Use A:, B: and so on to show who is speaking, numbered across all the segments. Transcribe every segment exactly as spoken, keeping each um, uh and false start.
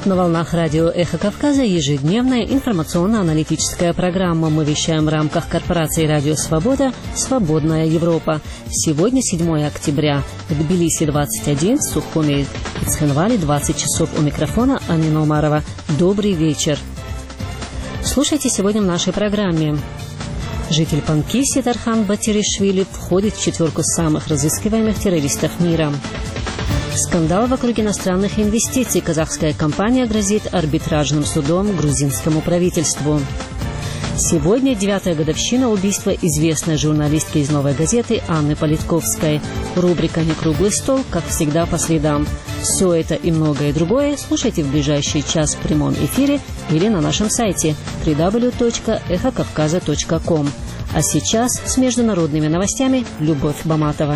A: На волнах радио «Эхо Кавказа» ежедневная информационно-аналитическая программа. Мы вещаем в рамках корпорации «Радио Свобода» «Свободная Европа». Сегодня седьмое октября. В Тбилиси двадцать один, в Сухуми и Цхинвале двадцать часов. У микрофона Амина Умарова. Добрый вечер. Слушайте сегодня в нашей программе. Житель Панкиси Тархан Батиришвили входит в четверку самых разыскиваемых террористов мира. Скандал вокруг иностранных инвестиций. Казахская компания грозит арбитражным судом грузинскому правительству. Сегодня девятая годовщина убийства известной журналистки из «Новой газеты» Анны Политковской. Рубрика «Не круглый стол», как всегда, по средам. Все это и многое другое слушайте в ближайший час в прямом эфире или на нашем сайте дабл ю дабл ю дабл ю точка эхо кавказа точка ком. А сейчас с международными новостями Любовь Баматова.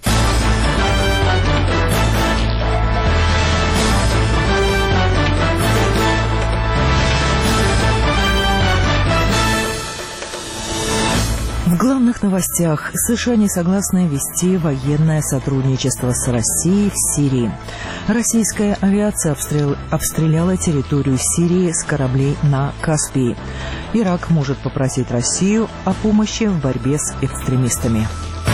B: В главных новостях. США не согласны вести военное сотрудничество с Россией в Сирии. Российская авиация обстрел... обстреляла территорию Сирии с кораблей на Каспии. Ирак может попросить Россию о помощи в борьбе с экстремистами.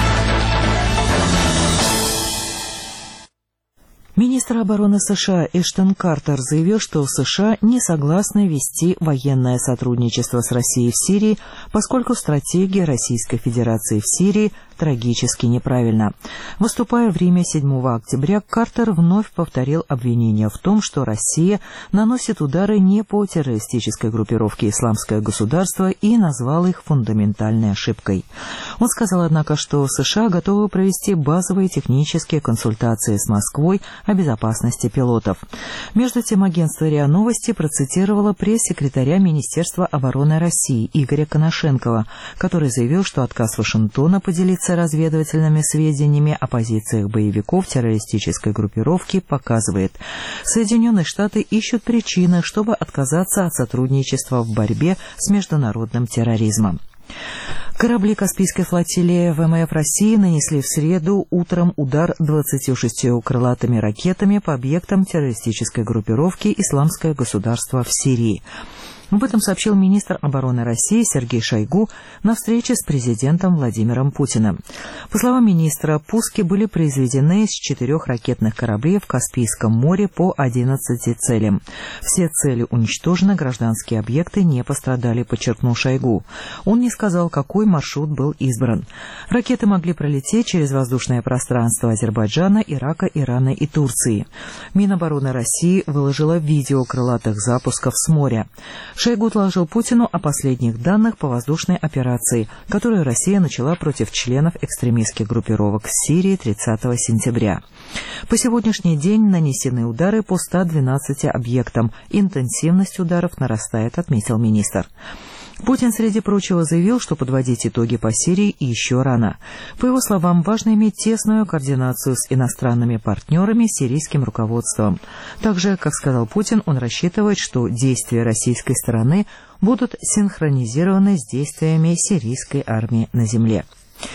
B: Министр обороны США Эштон Картер заявил, что США не согласны вести военное сотрудничество с Россией в Сирии, поскольку стратегия Российской Федерации в Сирии трагически неправильна. Выступая в Риме седьмого октября, Картер вновь повторил обвинение в том, что Россия наносит удары не по террористической группировке «Исламское государство» и назвал их фундаментальной ошибкой. Он сказал, однако, что США готовы провести базовые технические консультации с Москвой о безопасности пилотов. Между тем, агентство РИА Новости процитировало пресс-секретаря Министерства обороны России Игоря Коношенкова, который заявил, что отказ Вашингтона поделиться разведывательными сведениями о позициях боевиков террористической группировки показывает, Соединенные Штаты ищут причины, чтобы отказаться от сотрудничества в борьбе с международным терроризмом. Корабли Каспийской флотилии ВМФ России нанесли в среду утром удар двадцатью шестью крылатыми ракетами по объектам террористической группировки «Исламское государство» в Сирии. Об этом сообщил министр обороны России Сергей Шойгу на встрече с президентом Владимиром Путиным. По словам министра, пуски были произведены с четырех ракетных кораблей в Каспийском море по одиннадцати целям. Все цели уничтожены, гражданские объекты не пострадали, подчеркнул Шойгу. Он не сказал, какой маршрут был избран. Ракеты могли пролететь через воздушное пространство Азербайджана, Ирака, Ирана и Турции. Минобороны России выложила видео крылатых запусков с моря. Шойгу доложил Путину о последних данных по воздушной операции, которую Россия начала против членов экстремистских группировок в Сирии тридцатого сентября. По сегодняшний день нанесены удары по ста двенадцати объектам. Интенсивность ударов нарастает, отметил министр. Путин, среди прочего, заявил, что подводить итоги по Сирии еще рано. По его словам, важно иметь тесную координацию с иностранными партнерами, сирийским руководством. Также, как сказал Путин, он рассчитывает, что действия российской стороны будут синхронизированы с действиями сирийской армии на земле.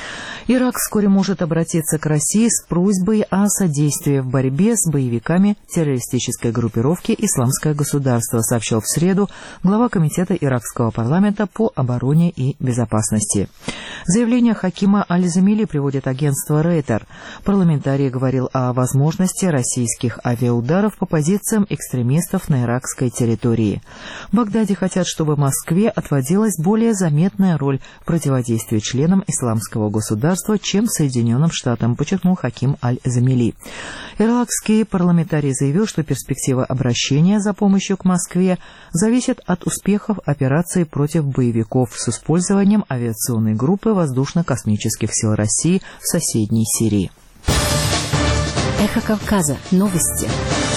B: Ирак вскоре может обратиться к России с просьбой о содействии в борьбе с боевиками террористической группировки «Исламское государство», сообщил в среду глава Комитета иракского парламента по обороне и безопасности. Заявление Хакима Аль-Замили приводит агентство Рейтер. Парламентарий говорил о возможности российских авиаударов по позициям экстремистов на иракской территории. В Багдаде хотят, чтобы Москве отводилась более заметная роль в противодействии членам «Исламского государства», чем Соединенным Штатам, подчеркнул Хаким Аль-Замили. Иракский парламентарий заявил, что перспектива обращения за помощью к Москве зависит от успехов операции против боевиков с использованием авиационной группы воздушно-космических сил России в соседней Сирии.
A: Эхо Кавказа. Новости.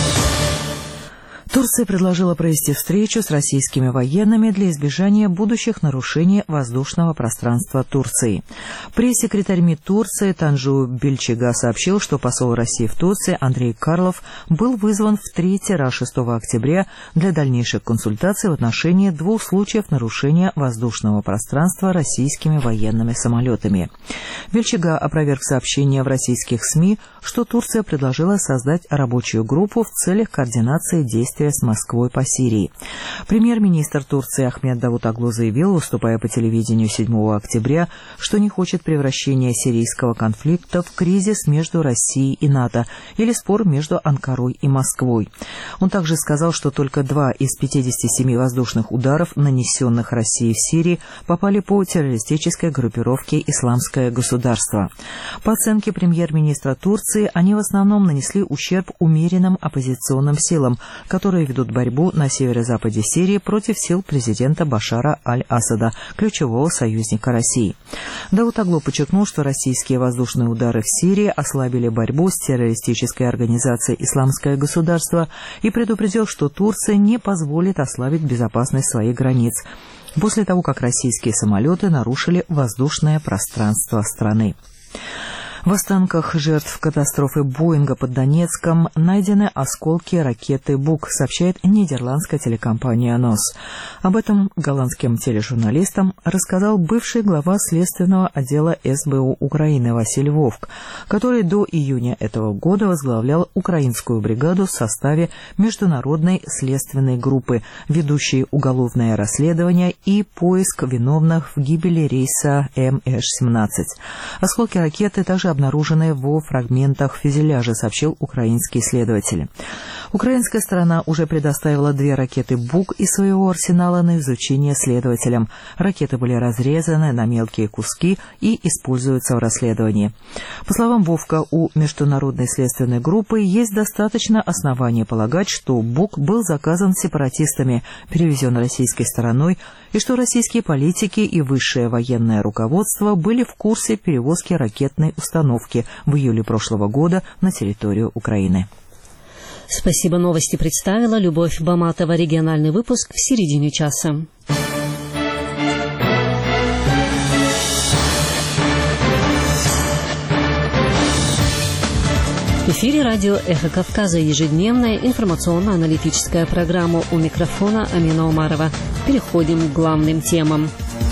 B: Турция предложила провести встречу с российскими военными для избежания будущих нарушений воздушного пространства Турции. Пресс-секретарь МИД Турции Танжу Бельчига сообщил, что посол России в Турции Андрей Карлов был вызван в третий раз шестого октября для дальнейших консультаций в отношении двух случаев нарушения воздушного пространства российскими военными самолетами. Бельчига опроверг сообщение в российских СМИ, что Турция предложила создать рабочую группу в целях координации действий взаимодействия с Москвой по Сирии. Премьер-министр Турции Ахмед Давутоглу заявил, выступая по телевидению седьмого октября, что не хочет превращения сирийского конфликта в кризис между Россией и НАТО или спор между Анкарой и Москвой. Он также сказал, что только два из пятидесяти семи воздушных ударов, нанесенных Россией в Сирии, попали по террористической группировке «Исламское государство». По оценке премьер-министра Турции, они в основном нанесли ущерб умеренным оппозиционным силам, которые ведут борьбу на северо-западе Сирии против сил президента Башара аль-Асада, ключевого союзника России. Давутоглу подчеркнул, что российские воздушные удары в Сирии ослабили борьбу с террористической организацией «Исламское государство» и предупредил, что Турция не позволит ослабить безопасность своих границ после того, как российские самолеты нарушили воздушное пространство страны. В останках жертв катастрофы Боинга под Донецком найдены осколки ракеты «Бук», сообщает нидерландская телекомпания НОС. Об этом голландским тележурналистам рассказал бывший глава следственного отдела эс бэ у Украины Василий Вовк, который до июня этого года возглавлял украинскую бригаду в составе международной следственной группы, ведущей уголовное расследование и поиск виновных в гибели рейса эм эйч семнадцать. Осколки ракеты также обнаруженные во фрагментах фюзеляжа, сообщил украинский следователь. Украинская сторона уже предоставила две ракеты «Бук» из своего арсенала на изучение следователям. Ракеты были разрезаны на мелкие куски и используются в расследовании. По словам Вовка, у международной следственной группы есть достаточно оснований полагать, что «Бук» был заказан сепаратистами, перевезен российской стороной, и что российские политики и высшее военное руководство были в курсе перевозки ракетной установки в июле прошлого года на территорию Украины.
A: Спасибо, новости представила Любовь Баматова. Региональный выпуск в середине часа. В эфире радио «Эхо Кавказа», ежедневная информационно-аналитическая программа. У микрофона Амина Умарова. Переходим к главным темам.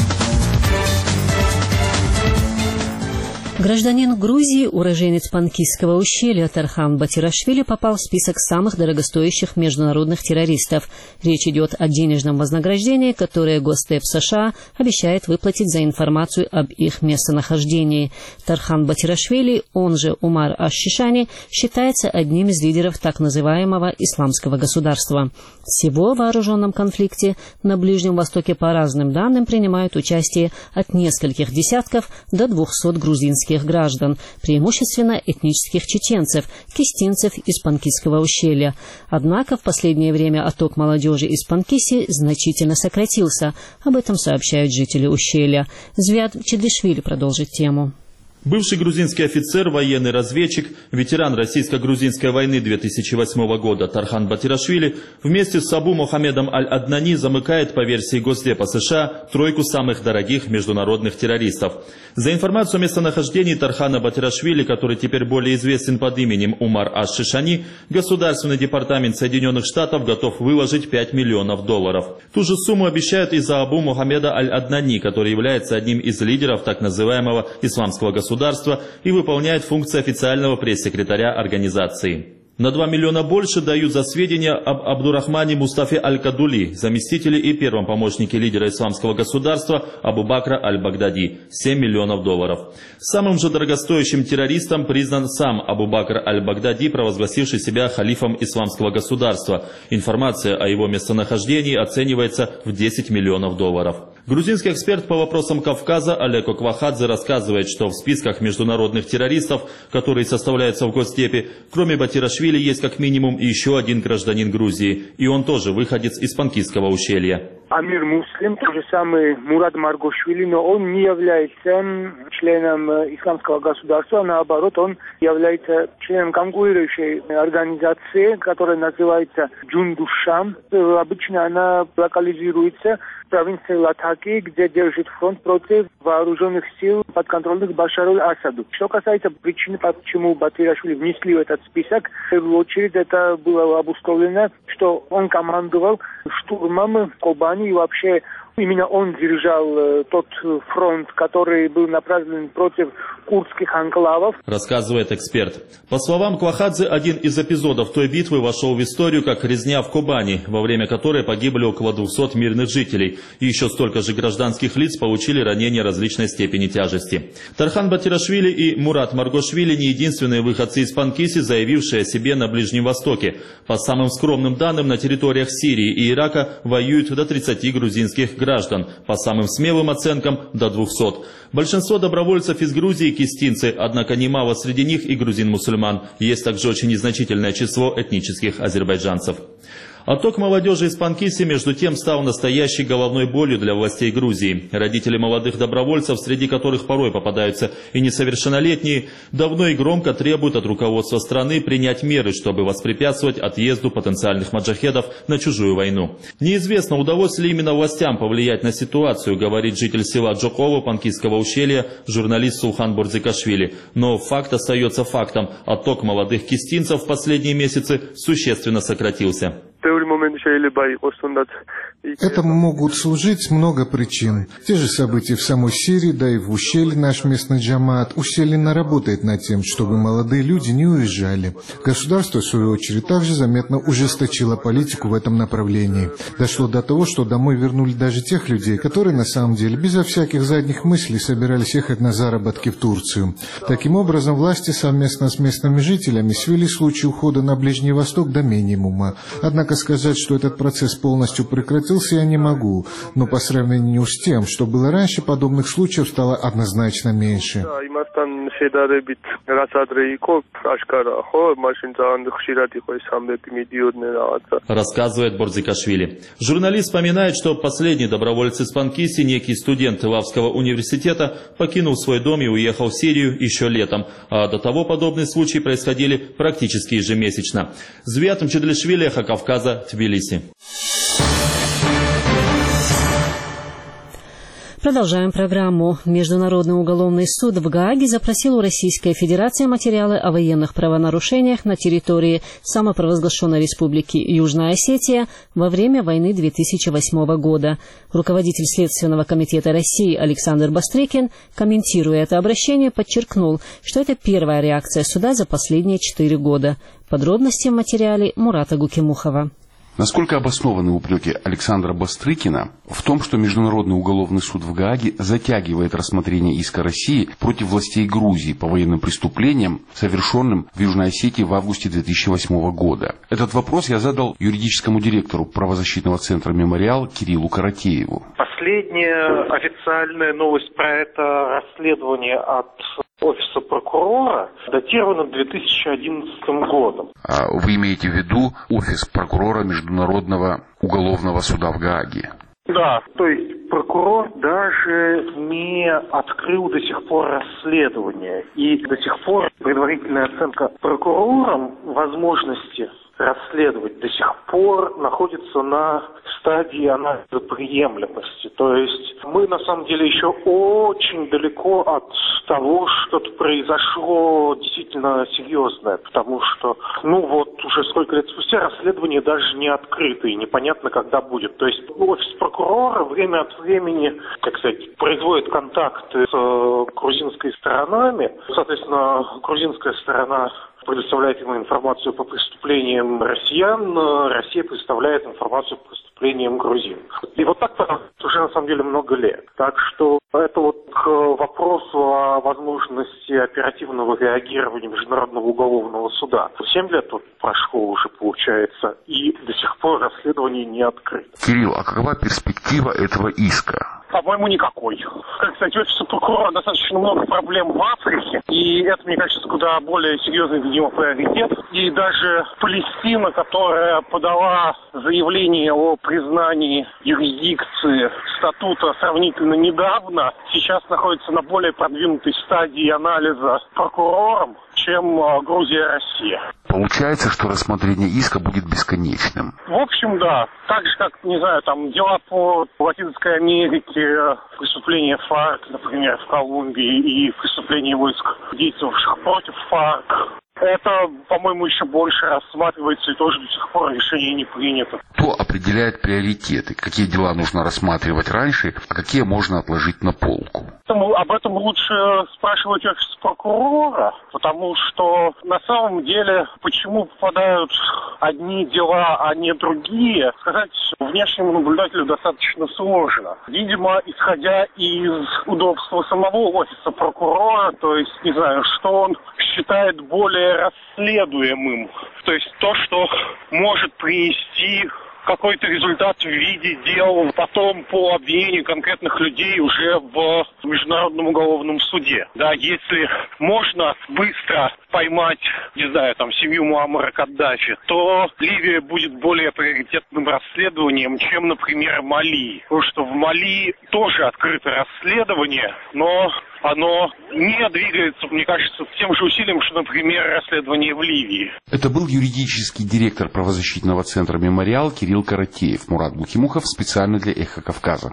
A: Гражданин Грузии, уроженец Панкисского ущелья Тархан Батирашвили попал в список самых дорогостоящих международных террористов. Речь идет о денежном вознаграждении, которое Госдеп США обещает выплатить за информацию об их местонахождении. Тархан Батирашвили, он же Умар аш-Шишани, считается одним из лидеров так называемого «Исламского государства». Всего в вооруженном конфликте на Ближнем Востоке по разным данным принимают участие от нескольких десятков до двухсот грузинских граждан, преимущественно этнических чеченцев, кистинцев из Панкисского ущелья. Однако в последнее время отток молодежи из Панкиси значительно сократился. Об этом сообщают жители ущелья. Звят Чедышвили продолжит тему.
C: Бывший грузинский офицер, военный разведчик, ветеран российско-грузинской войны две тысячи восьмого года Тархан Батирашвили вместе с Абу Мохаммедом Аль-Аднани замыкает, по версии Госдепа США, тройку самых дорогих международных террористов. За информацию о местонахождении Тархана Батирашвили, который теперь более известен под именем Умар аш-Шишани, Государственный департамент Соединенных Штатов готов выложить пять миллионов долларов. Ту же сумму обещают и за Абу Мохаммеда Аль-Аднани, который является одним из лидеров так называемого «Исламского государства» и выполняет функции официального пресс-секретаря организации. На два миллиона больше дают за сведения об Абдурахмане Мустафе Аль-Кадули, заместителе и первом помощнике лидера Исламского государства Абу Бакра Аль-Багдади, семь миллионов долларов. Самым же дорогостоящим террористом признан сам Абу Бакр Аль-Багдади, провозгласивший себя халифом Исламского государства. Информация о его местонахождении оценивается в десять миллионов долларов. Грузинский эксперт по вопросам Кавказа Олег Оквахадзе рассказывает, что в списках международных террористов, которые составляются в Госдепе, кроме Батирашвили, есть как минимум еще один гражданин Грузии, и он тоже выходец из Панкисского ущелья.
D: Амир Муслим, тот же самый Мурад Маргошвили, но он не является членом Исламского государства, наоборот, он является членом конкурирующей организации, которая называется Джундушам. Обычно она локализируется в провинции Латаки, где держит фронт против вооруженных сил, подконтрольных Башару аль-Асаду. Что касается причины, почему Батирашвили внесли в этот список, в первую очередь это было обусловлено, что он командовал штурмом в Кобани, и вообще именно он держал э, тот фронт, который был направлен против курдских анклавов.
C: Рассказывает эксперт. По словам Квахадзе, один из эпизодов той битвы вошел в историю как резня в Кубани, во время которой погибли около двухсот мирных жителей. И еще столько же гражданских лиц получили ранения различной степени тяжести. Тархан Батирашвили и Мурат Маргошвили не единственные выходцы из Панкиси, заявившие о себе на Ближнем Востоке. По самым скромным данным, на территориях Сирии и Ирака воюют до тридцати грузинских граждан. По самым смелым оценкам – до двухсот. Большинство добровольцев из Грузии – кистинцы, однако немало среди них и грузин-мусульман. Есть также очень незначительное число этнических азербайджанцев. Отток молодежи из Панкиси, между тем, стал настоящей головной болью для властей Грузии. Родители молодых добровольцев, среди которых порой попадаются и несовершеннолетние, давно и громко требуют от руководства страны принять меры, чтобы воспрепятствовать отъезду потенциальных маджахедов на чужую войну. Неизвестно, удалось ли именно властям повлиять на ситуацию, говорит житель села Джоково Панкисского ущелья, журналист Сулхан Борзикашвили. Но факт остается фактом. Отток молодых кистинцев в последние месяцы существенно сократился.
E: Этому могут служить много причин. Те же события в самой Сирии, да и в ущелье наш местный джамаат усиленно работает над тем, чтобы молодые люди не уезжали. Государство, в свою очередь, также заметно ужесточило политику в этом направлении. Дошло до того, что домой вернули даже тех людей, которые на самом деле безо всяких задних мыслей собирались ехать на заработки в Турцию. Таким образом, власти совместно с местными жителями свели случай ухода на Ближний Восток до минимума. Однако сказать, что этот процесс полностью прекратился, я не могу, но по сравнению с тем, что было раньше, подобных случаев стало однозначно меньше.
C: Рассказывает Борзикашвили. Журналист вспоминает, что последний доброволец из Панкиси, некий студент Лавского университета, покинул свой дом и уехал в Сирию еще летом, а до того подобные случаи происходили практически ежемесячно. Звят Мчедлишвили, Эхо Кавказа, Тбилиси.
A: Продолжаем программу. Международный уголовный суд в Гааге запросил у Российской Федерации материалы о военных правонарушениях на территории самопровозглашенной республики Южная Осетия во время войны две тысячи восьмого года. Руководитель Следственного комитета России Александр Бастрыкин, комментируя это обращение, подчеркнул, что это первая реакция суда за последние четыре года. Подробности в материале Мурата Гукимухова.
F: Насколько обоснованы упреки Александра Бастрыкина в том, что Международный уголовный суд в Гааге затягивает рассмотрение иска России против властей Грузии по военным преступлениям, совершенным в Южной Осетии в августе две тысячи восьмого года? Этот вопрос я задал юридическому директору правозащитного центра «Мемориал» Кириллу Каратееву.
G: Последняя официальная новость про это расследование от офиса прокурора датировано две тысячи одиннадцатым годом.
F: А вы имеете в виду офис прокурора Международного уголовного суда в Гааге?
G: Да, то есть прокурор даже не открыл до сих пор расследование. И до сих пор предварительная оценка прокурором возможности расследовать до сих пор находится на стадии анализа приемлемости. То есть мы на самом деле еще очень далеко от того, что-то произошло действительно серьезное, потому что, ну вот уже сколько лет спустя расследование даже не открыто и непонятно, когда будет. То есть офис прокурора время от времени, как сказать, производит контакты с э, грузинской сторонами. Соответственно, грузинская сторона предоставляет ему информацию по преступлениям россиян, Россия предоставляет информацию по преступлениям грузин. И вот так уже на самом деле много лет. Так что это вот к вопросу о возможности оперативного реагирования Международного уголовного суда. Семь лет тут прошло уже, получается, и до сих пор расследование не открыто.
F: Кирилл, а какова перспектива этого иска?
G: По-моему, никакой. Как сказать, у офиса прокурора достаточно много проблем в Африке, и это, мне кажется, куда более серьезный для него приоритет. И даже Палестина, которая подала заявление о признании юрисдикции статута сравнительно недавно, сейчас находится на более продвинутой стадии анализа прокурором, чем Грузия и Россия.
F: Получается, что рассмотрение иска будет бесконечным.
G: В общем, да. Так же, как, не знаю, там дела по Латинской Америке, преступления ФАРК, например, в Колумбии, и преступления войск, действовавших против ФАРК. Это, по-моему, еще больше рассматривается, и тоже до сих пор решение не принято.
F: Кто определяет приоритеты? Какие дела нужно рассматривать раньше, а какие можно отложить на полку?
G: Об этом лучше спрашивать офис прокурора, потому что на самом деле, почему попадают одни дела, а не другие, сказать внешнему наблюдателю достаточно сложно. Видимо, исходя из удобства самого офиса прокурора, то есть, не знаю, что он считает более расследуемым, то есть то, что может принести какой-то результат в виде дел потом по обвинению конкретных людей уже в Международном уголовном суде. Да, если можно быстро поймать, не знаю, там, семью Муаммара Каддафи, то Ливия будет более приоритетным расследованием, чем, например, Мали. Потому что в Мали тоже открыто расследование, но оно не двигается, мне кажется, с тем же усилием, что, например, расследование в Ливии.
F: Это был юридический директор правозащитного центра «Мемориал» Кирилл Каратеев. Мурат Бухимухов специально для «Эхо Кавказа».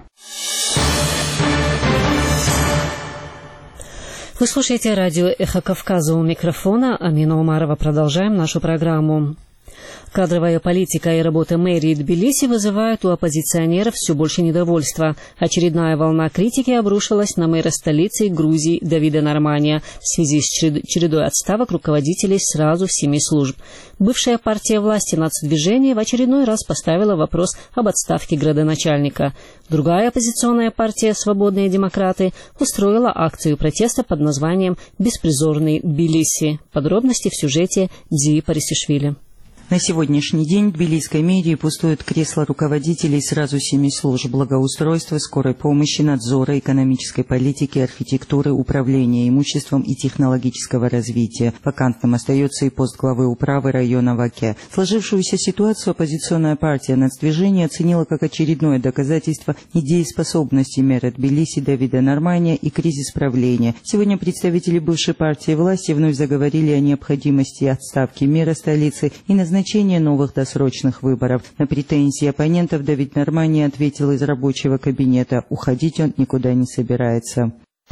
A: Вы слушаете радио «Эхо Кавказа», у микрофона Амина Умарова. Продолжаем нашу программу. Кадровая политика и работа мэрии Тбилиси вызывают у оппозиционеров все больше недовольства. Очередная волна критики обрушилась на мэра столицы Грузии Давида Нормания в связи с чередой отставок руководителей сразу семи служб. Бывшая партия власти «Нацдвижение» в очередной раз поставила вопрос об отставке градоначальника. Другая оппозиционная партия «Свободные демократы» устроила акцию протеста под названием «Беспризорный Тбилиси». Подробности в сюжете Ди Парисишвили.
H: На сегодняшний день в тбилисской мэрии пустуют кресла руководителей сразу семи служб: благоустройства, скорой помощи, надзора, экономической политики, архитектуры, управления имуществом и технологического развития. Вакантным остается и пост главы управы района Ваке. Сложившуюся ситуацию оппозиционная партия «Нацдвижение» оценила как очередное доказательство недееспособности мэра Тбилиси Давида Нормания и кризис правления. Сегодня представители бывшей партии власти вновь заговорили о необходимости отставки мэра столицы и назначения Назначение новых досрочных выборов. На претензии оппонентов Давид Нормания ответил из рабочего кабинета: уходить он никуда не собирается.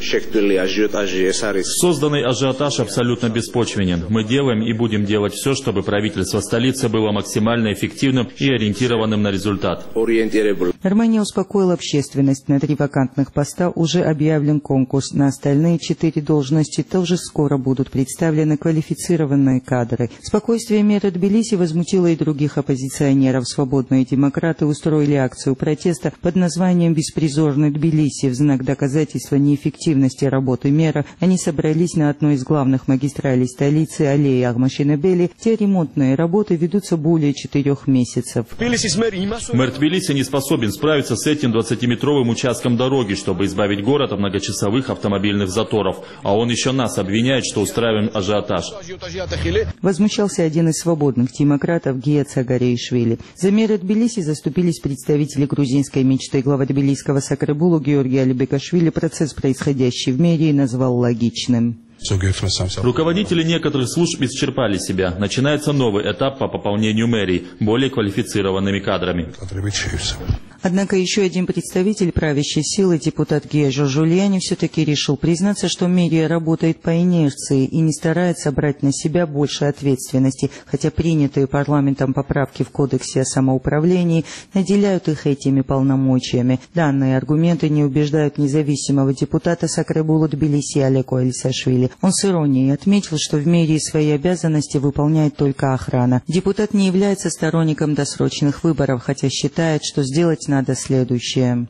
C: Созданный ажиотаж абсолютно беспочвенен. Мы делаем и будем делать все, чтобы правительство столицы было максимально эффективным и ориентированным на результат.
H: Нормания успокоил общественность. На три вакантных поста уже объявлен конкурс. На остальные четыре должности тоже скоро будут представлены квалифицированные кадры. Спокойствие мэра Тбилиси возмутило и других оппозиционеров. Свободные демократы устроили акцию протеста под названием «Беспризорный Тбилиси» в знак доказательства неэффективности работы мэра. Они собрались на одной из главных магистралей столицы, аллее Ахмашинебели, где ремонтные работы ведутся более четырех месяцев.
C: Мэр Тбилиси не способен справиться с этим двадцатиметровым участком дороги, чтобы избавить город от многочасовых автомобильных заторов. А он еще нас обвиняет, что устраиваем ажиотаж.
H: Возмущался один из свободных демократов Гия Цагареишвили. За мэра Тбилиси заступились представители грузинской мечты. Глава тбилисского Сакребулу Георгий Алибекашвили процесс, происходящий в мэрии, назвал логичным.
C: Руководители некоторых служб исчерпали себя. Начинается новый этап по пополнению мэрии более квалифицированными кадрами.
H: Однако еще один представитель правящей силы, депутат Гия Жоржульяни, все-таки решил признаться, что мэрия работает по инерции и не старается брать на себя больше ответственности, хотя принятые парламентом поправки в Кодексе о самоуправлении наделяют их этими полномочиями. Данные аргументы не убеждают независимого депутата Сакребулу Тбилиси Алеко Элисашвили. Он с иронией отметил, что в мэрии свои обязанности выполняет только охрана. Депутат не является сторонником досрочных выборов, хотя считает, что сделать надо следующее.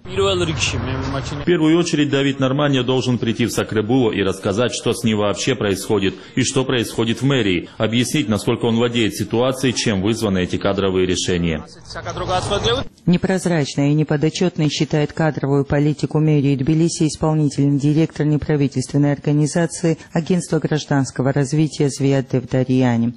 C: В первую очередь Давид Нормания должен прийти в Сакребулу и рассказать, что с ним вообще происходит и что происходит в мэрии, объяснить, насколько он владеет ситуацией, чем вызваны эти кадровые решения.
H: Непрозрачной и неподотчетной считает кадровую политику мэрии Тбилиси исполнительный директор неправительственной организации Агентства гражданского развития Звиат Девдарияни.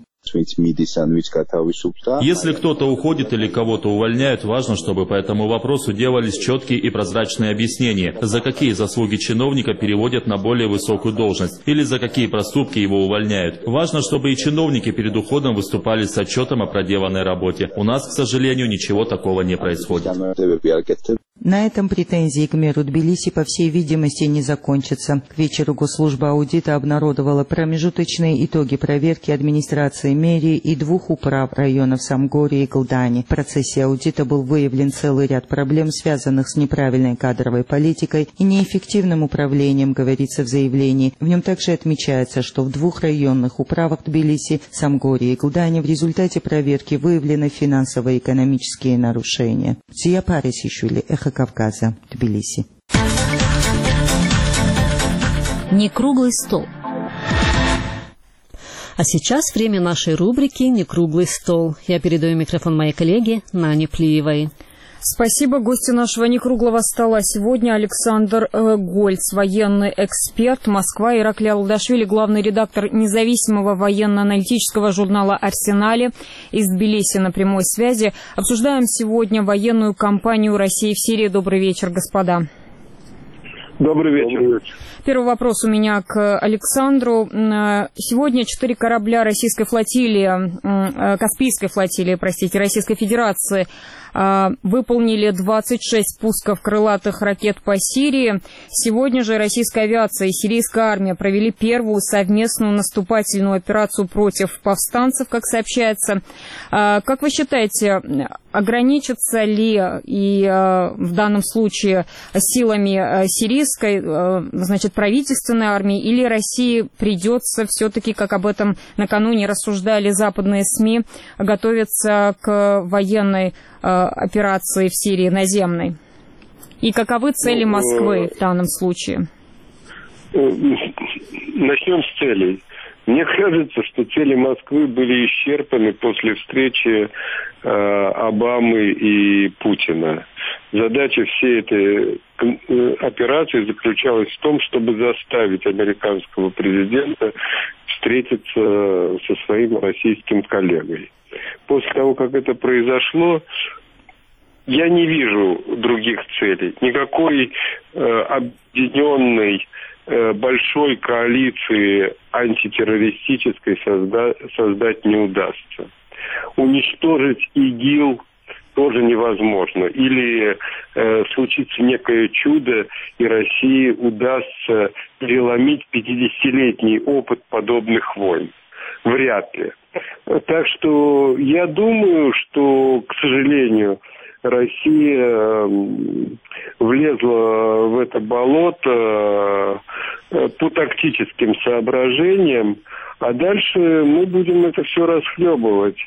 C: Если кто-то уходит или кого-то увольняют, важно, чтобы по этому вопросу делались четкие и прозрачные объяснения, за какие заслуги чиновника переводят на более высокую должность или за какие проступки его увольняют. Важно, чтобы и чиновники перед уходом выступали с отчетом о проделанной работе. У нас, к сожалению, ничего такого не происходит.
H: На этом претензии к мэру Тбилиси, по всей видимости, не закончатся. К вечеру госслужба аудита обнародовала промежуточные итоги проверки администрации мэрии и двух управ районов Самгори и Галдани. В процессе аудита был выявлен целый ряд проблем, связанных с неправильной кадровой политикой и неэффективным управлением, говорится в заявлении. В нем также отмечается, что в двух районных управах Тбилиси, Самгори и Галдани в результате проверки выявлены финансово-экономические нарушения. Зия Парисишвили, Эхо Кавказа, Тбилиси.
A: Не круглый стол. А сейчас время нашей рубрики «Не круглый стол». Я передаю микрофон моей коллеге Нане Плиевой.
I: Спасибо. Гостю нашего некруглого стола сегодня Александр э, Гольц, военный эксперт, Москва, Ираклий Алдашвили, главный редактор независимого военно-аналитического журнала «Арсенале» из Тбилиси на прямой связи. Обсуждаем сегодня военную кампанию России в Сирии. Добрый вечер, господа.
J: Добрый вечер.
I: Первый вопрос у меня к Александру. Сегодня четыре корабля российской флотилии, Каспийской флотилии, простите, Российской Федерации выполнили двадцать шесть пусков крылатых ракет по Сирии. Сегодня же российская авиация и сирийская армия провели первую совместную наступательную операцию против повстанцев, как сообщается. Как вы считаете, ограничится ли и в данном случае силами сирийской, значит, правительственной армии, или России придется все-таки, как об этом накануне рассуждали западные СМИ, готовиться к военной операции в Сирии наземной? И каковы цели Москвы в данном случае?
J: Начнем с целей. Мне кажется, что цели Москвы были исчерпаны после встречи э, Обамы и Путина. Задача всей этой операции заключалась в том, чтобы заставить американского президента встретиться со своим российским коллегой. После того, как это произошло, я не вижу других целей. Никакой э, объединенной э, большой коалиции антитеррористической созда- создать не удастся. Уничтожить ИГИЛ тоже невозможно. Или э, случится некое чудо, и России удастся переломить пятидесятилетний опыт подобных войн. Вряд ли. Так что я думаю, что, к сожалению, Россия влезла в это болото по тактическим соображениям, а дальше мы будем это все расхлебывать.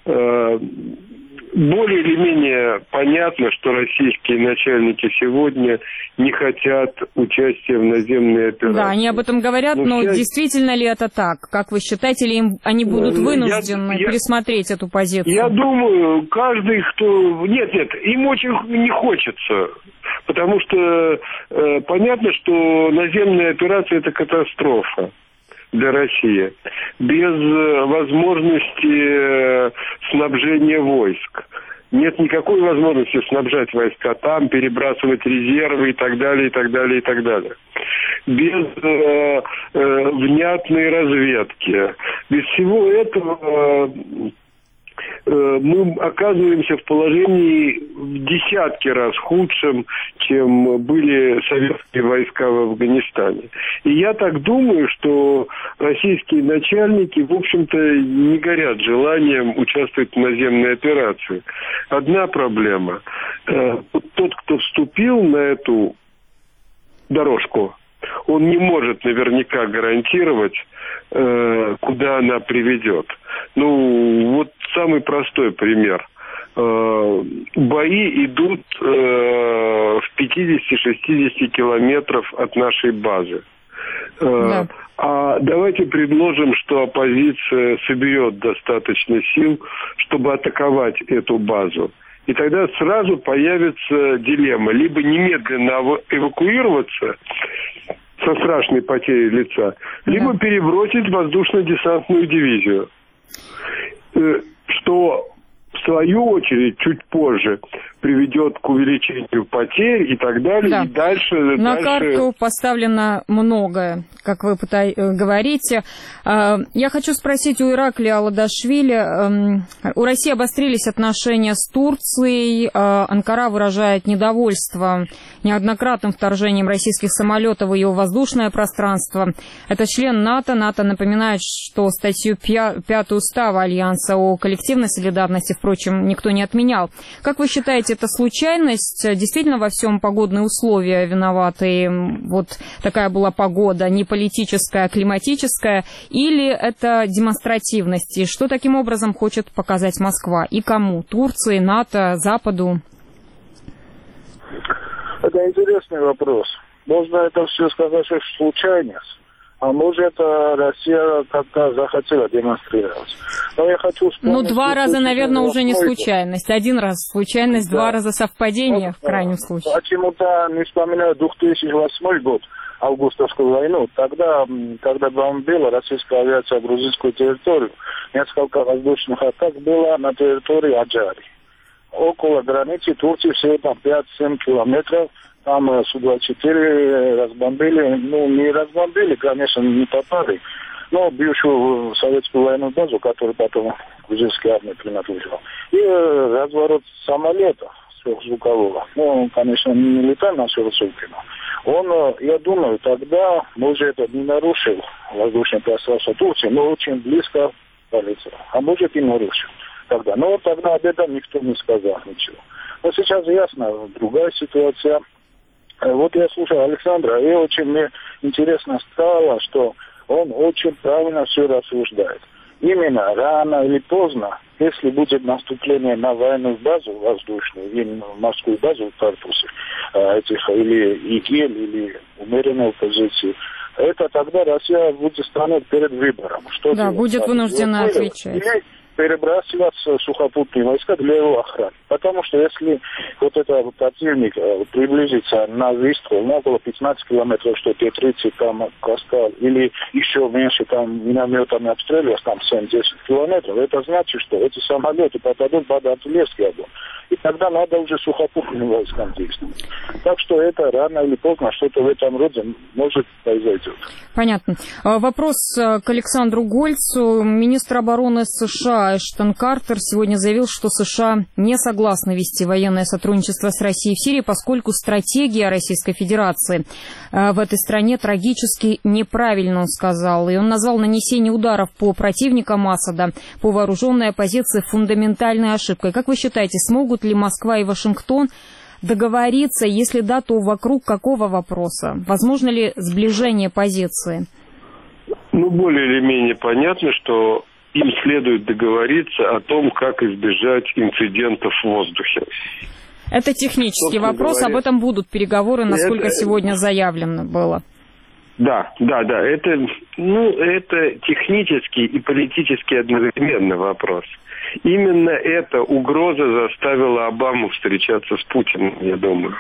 J: Более или менее понятно, что российские начальники сегодня не хотят участия в наземной операции. Да,
I: они об этом говорят, но, но вся... действительно ли это так? Как вы считаете, или им, они будут вынуждены я, пересмотреть я, эту позицию?
J: Я думаю, каждый, кто... Нет, нет, им очень не хочется, потому что э, понятно, что наземная операция – это катастрофа для России, без возможности снабжения войск. Нет никакой возможности снабжать войска там, перебрасывать резервы и так далее, и так далее, и так далее. Без э, э, внятной разведки. Без всего этого э, э, мы оказываемся в положении в десятки раз худшем, чем были советские войска в Афганистане. И я так думаю, что российские начальники, в общем-то, не горят желанием участвовать в наземной операции. Одна проблема. Тот, кто вступил на эту дорожку, он не может наверняка гарантировать, куда она приведет. Ну, вот самый простой пример. Бои идут в пятьдесят-шестьдесят километров от нашей базы. Да. А давайте предложим, что оппозиция соберет достаточно сил, чтобы атаковать эту базу. И тогда сразу появится дилемма. Либо немедленно эвакуироваться со страшной потерей лица, либо да. перебросить воздушно-десантную дивизию. Что в свою очередь, чуть позже приведет к увеличению потерь и так далее.
I: Да.
J: И дальше...
I: На
J: дальше...
I: карту поставлено многое, как вы пытай... говорите. Я хочу спросить у Ираклия Аладашвили. У России обострились отношения с Турцией. Анкара выражает недовольство неоднократным вторжением российских самолетов в ее воздушное пространство. Это член НАТО. НАТО напоминает, что статью пятую Устава Альянса о коллективной солидарности, впрочем, никто не отменял. Как вы считаете, это случайность? Действительно во всем погодные условия виноваты? Вот такая была погода, не политическая, а климатическая? Или это демонстративность? И что таким образом хочет показать Москва? И кому? Турции, НАТО, Западу?
K: Это интересный вопрос. Можно это все сказать, что случайность. А может, Россия как-то захотела демонстрировать. Но я хочу вспомнить...
I: Ну, два раза, наверное, уже не случайность. Один раз случайность, да. Два раза совпадение, вот, в крайнем случае.
K: Почему-то не вспоминаю две тысячи восьмой год, августовскую войну. Тогда, когда бомбила российская авиация грузинскую территорию, несколько воздушных атак было на территории Аджари. Около границы Турции всего там пять-семь километров. Там Су-двадцать четыре разбомбили, ну, не разбомбили, конечно, не попали, но бывшую советскую военную базу, которую потом грузинская армия принадлежала. И разворот самолета сверхзвукового, ну, он, конечно, не летал на сверхзвуке, он, я думаю, тогда, может, это не нарушил воздушное пространство Турции, но очень близко полетел, а может и нарушил тогда. Но тогда об этом никто не сказал ничего. Но сейчас ясно, другая ситуация. Вот я слушал Александра, и очень мне интересно стало, что он очень правильно все рассуждает. Именно рано или поздно, если будет наступление на военную базу воздушную, или морскую базу в корпусе этих, или ИГИЛ, или умеренной позиции, это тогда Россия будет станет перед выбором. Что
I: да,
K: делать?
I: будет вынуждена отвечать.
K: Перебрасывать сухопутные войска для его охраны. Потому что если вот этот противник приблизится на выстрел, на около пятнадцать километров, что Т тридцать там Каскал, или еще меньше там минометами обстреливать, там семь-десять километров, это значит, что эти самолеты попадут под артиллерийский огонь. И тогда надо уже сухопутным войскам действовать. Так что это рано или поздно что-то в этом роде может произойти.
I: Понятно. Вопрос к Александру Гольцу. Министр обороны США Эштон Картер сегодня заявил, что США не согласны вести военное сотрудничество с Россией в Сирии, поскольку стратегия Российской Федерации в этой стране трагически неправильно, он сказал. И он назвал нанесение ударов по противникам Асада, по вооруженной оппозиции фундаментальной ошибкой. Как вы считаете, смогут ли Москва и Вашингтон договориться, если да, то вокруг какого вопроса? Возможно ли сближение позиции?
J: Ну, более или менее понятно, что им следует договориться о том, как избежать инцидентов в воздухе.
I: Это технический вопрос, говоря, об этом будут переговоры, насколько это... сегодня заявлено было.
J: Да, да, да, это, ну, это технический и политический одновременно вопрос. Именно эта угроза заставила Обаму встречаться с Путиным, я думаю.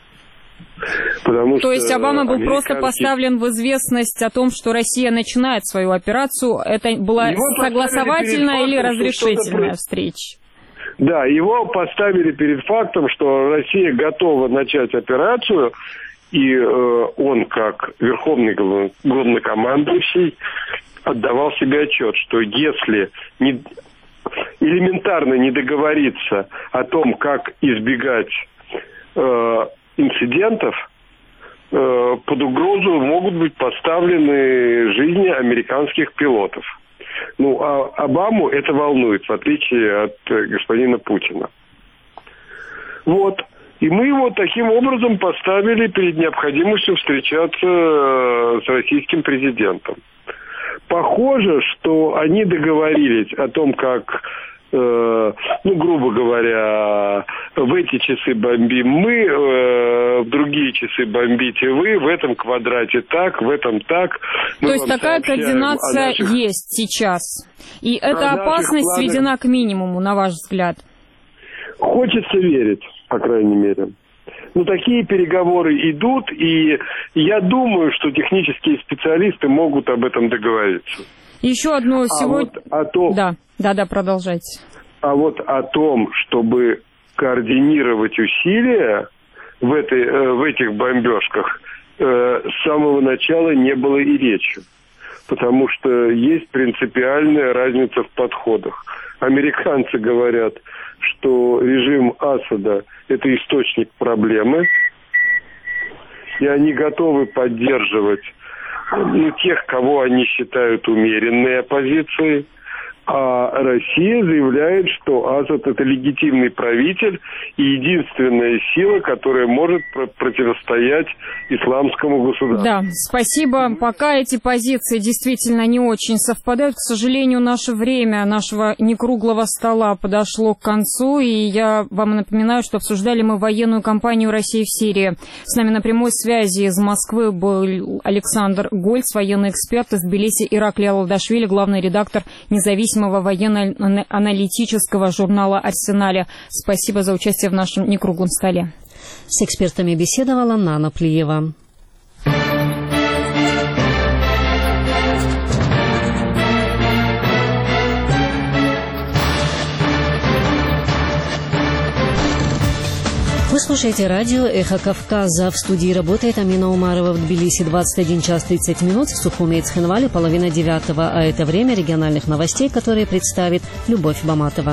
J: Потому То есть Обама был американский... просто поставлен в известность о том, что Россия начинает свою операцию. Это была его согласовательная или фактом, разрешительная встреча? Да, его поставили перед фактом, что Россия готова начать операцию, и э, он, как верховный главнокомандующий, отдавал себе отчет, что если не, элементарно не договориться о том, как избегать э, инцидентов, э, под угрозу могут быть поставлены жизни американских пилотов. Ну, а Обаму это волнует, в отличие от э, господина Путина. Вот. И мы его таким образом поставили перед необходимостью встречаться э, с российским президентом. Похоже, что они договорились о том, как, э, ну, грубо говоря, в эти часы бомбим мы, э, в другие часы бомбите вы, в этом квадрате так, в этом так.
I: Мы То есть такая координация наших... есть сейчас. И эта опасность планах... сведена к минимуму, на ваш взгляд?
J: Хочется верить, по крайней мере. Ну, такие переговоры идут, и я думаю, что технические специалисты могут об этом договориться.
I: Еще одно сегодня...
J: А вот, а то...
I: Да, да, да, продолжайте.
J: А вот о том, чтобы координировать усилия в, этой, в этих бомбежках, с самого начала не было и речи. Потому что есть принципиальная разница в подходах. Американцы говорят, что режим Асада – это источник проблемы, и они готовы поддерживать ну, тех, кого они считают умеренной оппозицией. А Россия заявляет, что Асад – это легитимный правитель и единственная сила, которая может про- противостоять исламскому государству.
I: Да, спасибо. Пока эти позиции действительно не очень совпадают. К сожалению, наше время нашего некруглого стола подошло к концу. И я вам напоминаю, что обсуждали мы военную кампанию России в Сирии. С нами на прямой связи из Москвы был Александр Гольц, военный эксперт, из Тбилиси Ираклий Алалдашвили, главный редактор независимого военно-аналитического журнала «Арсенале». Спасибо за участие в нашем некруглом столе.
A: С экспертами беседовала Нана Плиева. Вы слушаете радио «Эхо Кавказа». В студии работает Амина Умарова. В Тбилиси двадцать один час тридцать минут, в Сухуме и Цхинвале половина девятого. А это время региональных новостей, которые представит Любовь Баматова.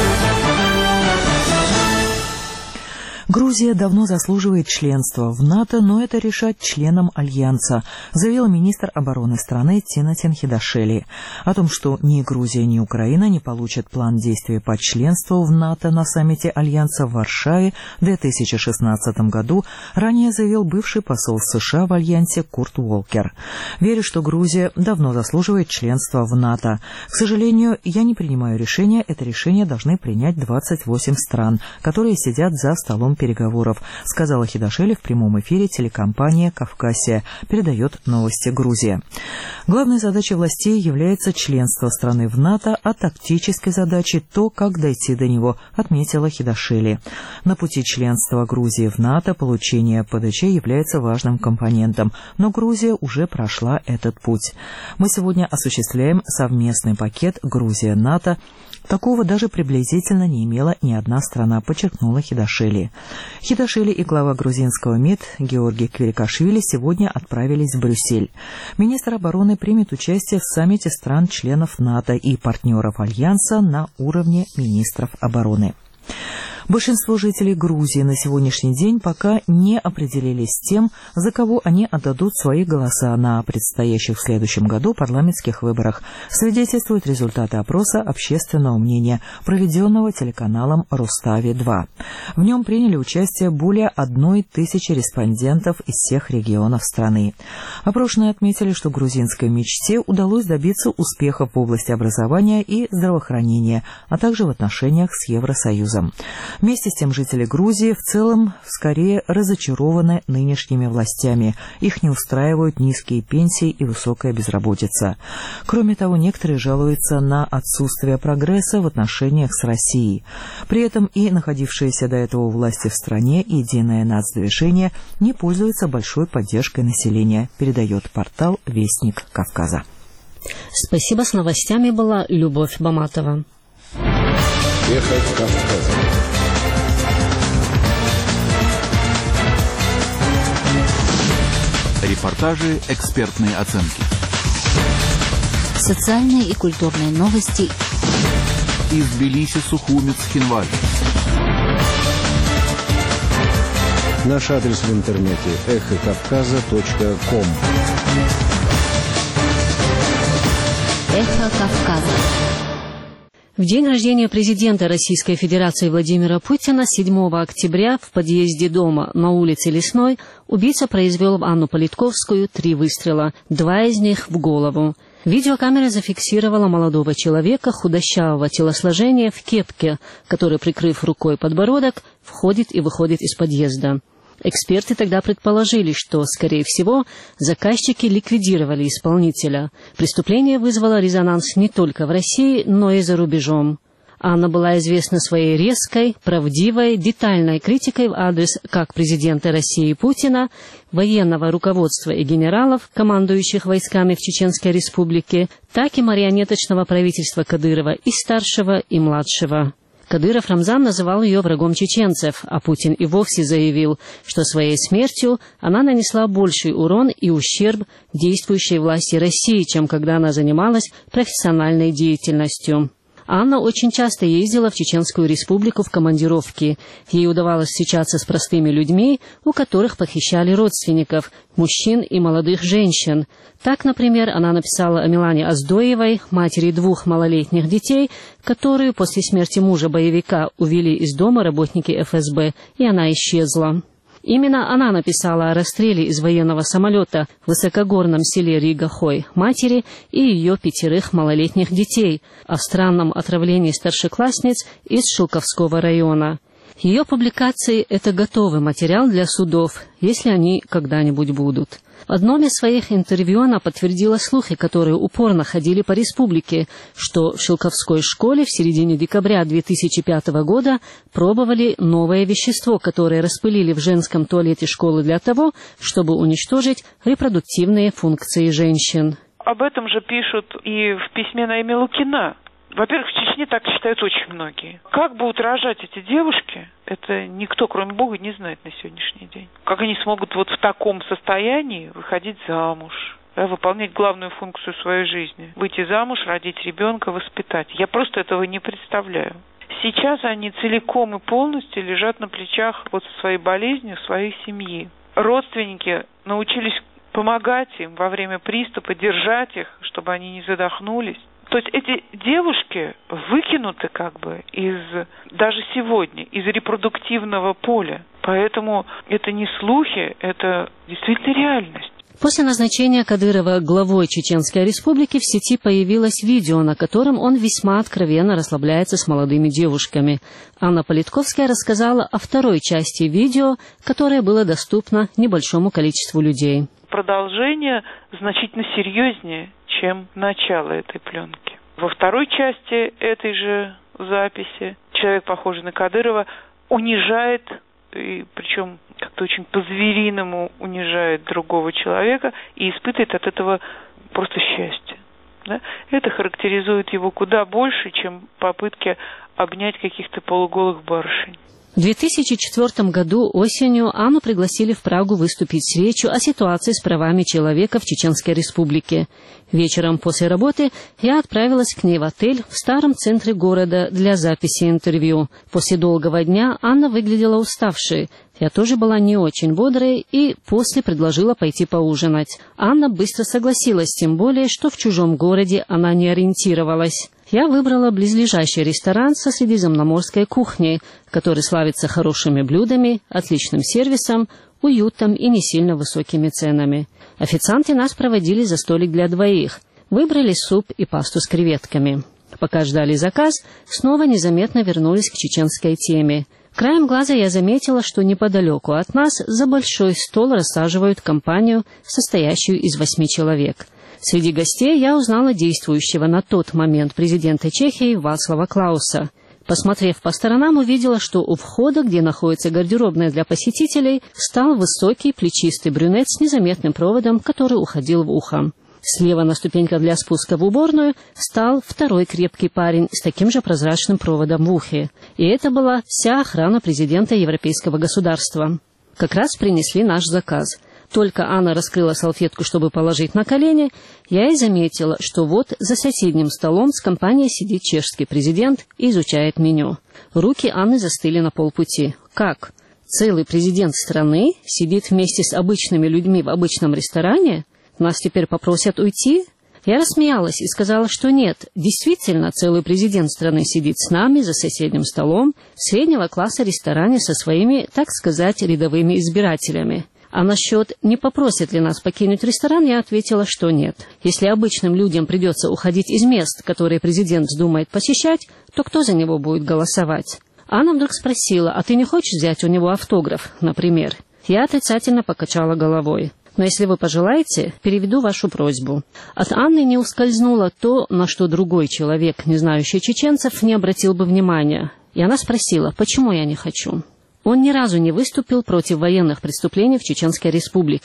B: Грузия давно заслуживает членства в НАТО, но это решать членам Альянса, заявил министр обороны страны Тинатин Хидашели. О том, что ни Грузия, ни Украина не получат план действий по членству в НАТО на саммите Альянса в Варшаве в две тысячи шестнадцатом году, ранее заявил бывший посол США в Альянсе Курт Уолкер. «Верю, что Грузия давно заслуживает членства в НАТО. К сожалению, я не принимаю решения, это решение должны принять двадцать восемь стран, которые сидят за столом переговоров», сказала Хидашели в прямом эфире телекомпания «Кавказия», передает новости Грузия. Главной задачей властей является членство страны в НАТО, а тактической задачей то, как дойти до него, отметила Хидашели. На пути членства Грузии в НАТО получение ПДЧ является важным компонентом, но Грузия уже прошла этот путь. Мы сегодня осуществляем совместный пакет Грузия-НАТО. Такого даже приблизительно не имела ни одна страна, подчеркнула Хидашели. Хидашели и глава грузинского МИД Георгий Квирикашвили сегодня отправились в Брюссель. Министр обороны примет участие в саммите стран-членов НАТО и партнеров Альянса на уровне министров обороны. Большинство жителей Грузии на сегодняшний день пока не определились с тем, за кого они отдадут свои голоса на предстоящих в следующем году парламентских выборах, свидетельствуют результаты опроса общественного мнения, проведенного телеканалом Рустави-два. В нем приняли участие более одной тысячи респондентов из всех регионов страны. Опрошенные отметили, что грузинской мечте удалось добиться успехов в области образования и здравоохранения, а также в отношениях с Евросоюзом. Вместе с тем жители Грузии в целом скорее разочарованы нынешними властями. Их не устраивают низкие пенсии и высокая безработица. Кроме того, некоторые жалуются на отсутствие прогресса в отношениях с Россией. При этом и находившиеся до этого власти в стране «Единое нацдвижение» не пользуются большой поддержкой населения, передает портал «Вестник Кавказа».
A: Спасибо. С новостями была Любовь Баматова.
L: Эхо Кавказа. Репортажи, экспертные оценки.
M: Социальные и культурные новости.
L: Из Тбилиси, Сухуми, Цхинвали.
N: Наш адрес в интернете эхо кавказа точка ком.
M: Эхо Кавказа.
A: В день рождения президента Российской Федерации Владимира Путина, седьмого октября, в подъезде дома на улице Лесной, убийца произвел в Анну Политковскую три выстрела, два из них в голову. Видеокамера зафиксировала молодого человека худощавого телосложения в кепке, который, прикрыв рукой подбородок, входит и выходит из подъезда. Эксперты тогда предположили, что, скорее всего, заказчики ликвидировали исполнителя. Преступление вызвало резонанс не только в России, но и за рубежом. Анна была известна своей резкой, правдивой, детальной критикой в адрес как президента России Путина, военного руководства и генералов, командующих войсками в Чеченской Республике, так и марионеточного правительства Кадырова и старшего, и младшего. Кадыров Рамзан называл ее врагом чеченцев, а Путин и вовсе заявил, что своей смертью она нанесла больший урон и ущерб действующей власти России, чем когда она занималась профессиональной деятельностью. Анна очень часто ездила в Чеченскую республику в командировки. Ей удавалось встречаться с простыми людьми, у которых похищали родственников, мужчин и молодых женщин. Так, например, она написала о Милане Оздоевой, матери двух малолетних детей, которую после смерти мужа-боевика увели из дома работники эф эс бэ, и она исчезла. Именно она написала о расстреле из военного самолета в высокогорном селе Рига-Хой матери и ее пятерых малолетних детей, о странном отравлении старшеклассниц из Шелковского района. Ее публикации – это готовый материал для судов, если они когда-нибудь будут. В одном из своих интервью она подтвердила слухи, которые упорно ходили по республике, что в Шелковской школе в середине декабря две тысячи пятого года пробовали новое вещество, которое распылили в женском туалете школы для того, чтобы уничтожить репродуктивные функции женщин.
O: Об этом же пишут и в письме Наиме Лукина. Во-первых, в Чечне так считают очень многие. Как будут рожать эти девушки, это никто, кроме Бога, не знает на сегодняшний день. Как они смогут вот в таком состоянии выходить замуж, да, выполнять главную функцию своей жизни. Выйти замуж, родить ребенка, воспитать. Я просто этого не представляю. Сейчас они целиком и полностью лежат на плечах вот своей болезнью, своей семьи. Родственники научились помогать им во время приступа, держать их, чтобы они не задохнулись. То есть эти девушки выкинуты как бы из, даже сегодня, из репродуктивного поля. Поэтому это не слухи, это действительно реальность.
A: После назначения Кадырова главой Чеченской республики в сети появилось видео, на котором он весьма откровенно расслабляется с молодыми девушками. Анна Политковская рассказала о второй части видео, которое было доступно небольшому количеству людей.
O: Продолжение значительно серьезнее, чем начало этой пленки. Во второй части этой же записи человек, похожий на Кадырова, унижает, и причем как-то очень по-звериному унижает другого человека и испытывает от этого просто счастье. Да? Это характеризует его куда больше, чем попытки обнять каких-то полуголых барышень.
A: В две тысячи четвёртом году осенью Анну пригласили в Прагу выступить с речью о ситуации с правами человека в Чеченской республике. Вечером после работы я отправилась к ней в отель в старом центре города для записи интервью. После долгого дня Анна выглядела уставшей. Я тоже была не очень бодрой и после предложила пойти поужинать. Анна быстро согласилась, тем более, что в чужом городе она не ориентировалась. Я выбрала близлежащий ресторан со средиземноморской кухней, который славится хорошими блюдами, отличным сервисом, уютом и не сильно высокими ценами. Официанты нас проводили за столик для двоих. Выбрали суп и пасту с креветками. Пока ждали заказ, снова незаметно вернулись к чеченской теме. Краем глаза я заметила, что неподалеку от нас за большой стол рассаживают компанию, состоящую из восьми человек. Среди гостей я узнала действующего на тот момент президента Чехии Вацлава Клауса. Посмотрев по сторонам, увидела, что у входа, где находится гардеробная для посетителей, стал высокий плечистый брюнет с незаметным проводом, который уходил в ухо. Слева на ступеньках для спуска в уборную стал второй крепкий парень с таким же прозрачным проводом в ухе. И это была вся охрана президента Европейского государства. Как раз принесли наш заказ. Только Анна раскрыла салфетку, чтобы положить на колени, я и заметила, что вот за соседним столом с компанией сидит чешский президент и изучает меню. Руки Анны застыли на полпути. Как? Целый президент страны сидит вместе с обычными людьми в обычном ресторане? Нас теперь попросят уйти? Я рассмеялась и сказала, что нет, действительно, целый президент страны сидит с нами за соседним столом в среднего класса ресторане со своими, так сказать, рядовыми избирателями. А насчет, не попросят ли нас покинуть ресторан, я ответила, что нет. Если обычным людям придется уходить из мест, которые президент вздумает посещать, то кто за него будет голосовать? Анна вдруг спросила, а ты не хочешь взять у него автограф, например? Я отрицательно покачала головой. Но если вы пожелаете, переведу вашу просьбу. От Анны не ускользнуло то, на что другой человек, не знающий чеченцев, не обратил бы внимания. И она спросила, почему я не хочу. Он ни разу не выступил против военных преступлений в Чеченской республике.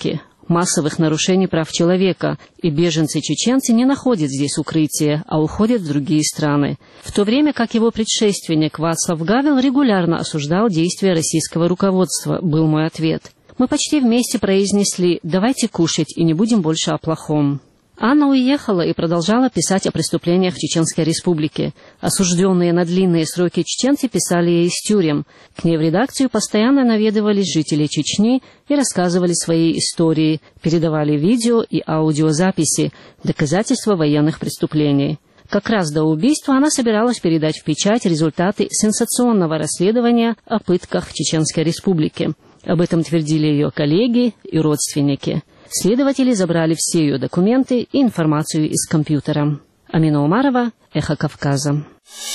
A: массовых нарушений прав человека, и беженцы-чеченцы не находят здесь укрытия, а уходят в другие страны. В то время как его предшественник Вацлав Гавел регулярно осуждал действия российского руководства, был мой ответ. Мы почти вместе произнесли «давайте кушать и не будем больше о плохом». Анна уехала и продолжала писать о преступлениях в Чеченской Республике. Осужденные на длинные сроки чеченцы писали ей из тюрем. К ней в редакцию постоянно наведывались жители Чечни и рассказывали свои истории, передавали видео и аудиозаписи, доказательства военных преступлений. Как раз до убийства она собиралась передать в печать результаты сенсационного расследования о пытках в Чеченской Республике. Об этом твердили ее коллеги и родственники. Следователи забрали все ее документы и информацию из компьютера. Амина Умарова, Эхо Кавказа.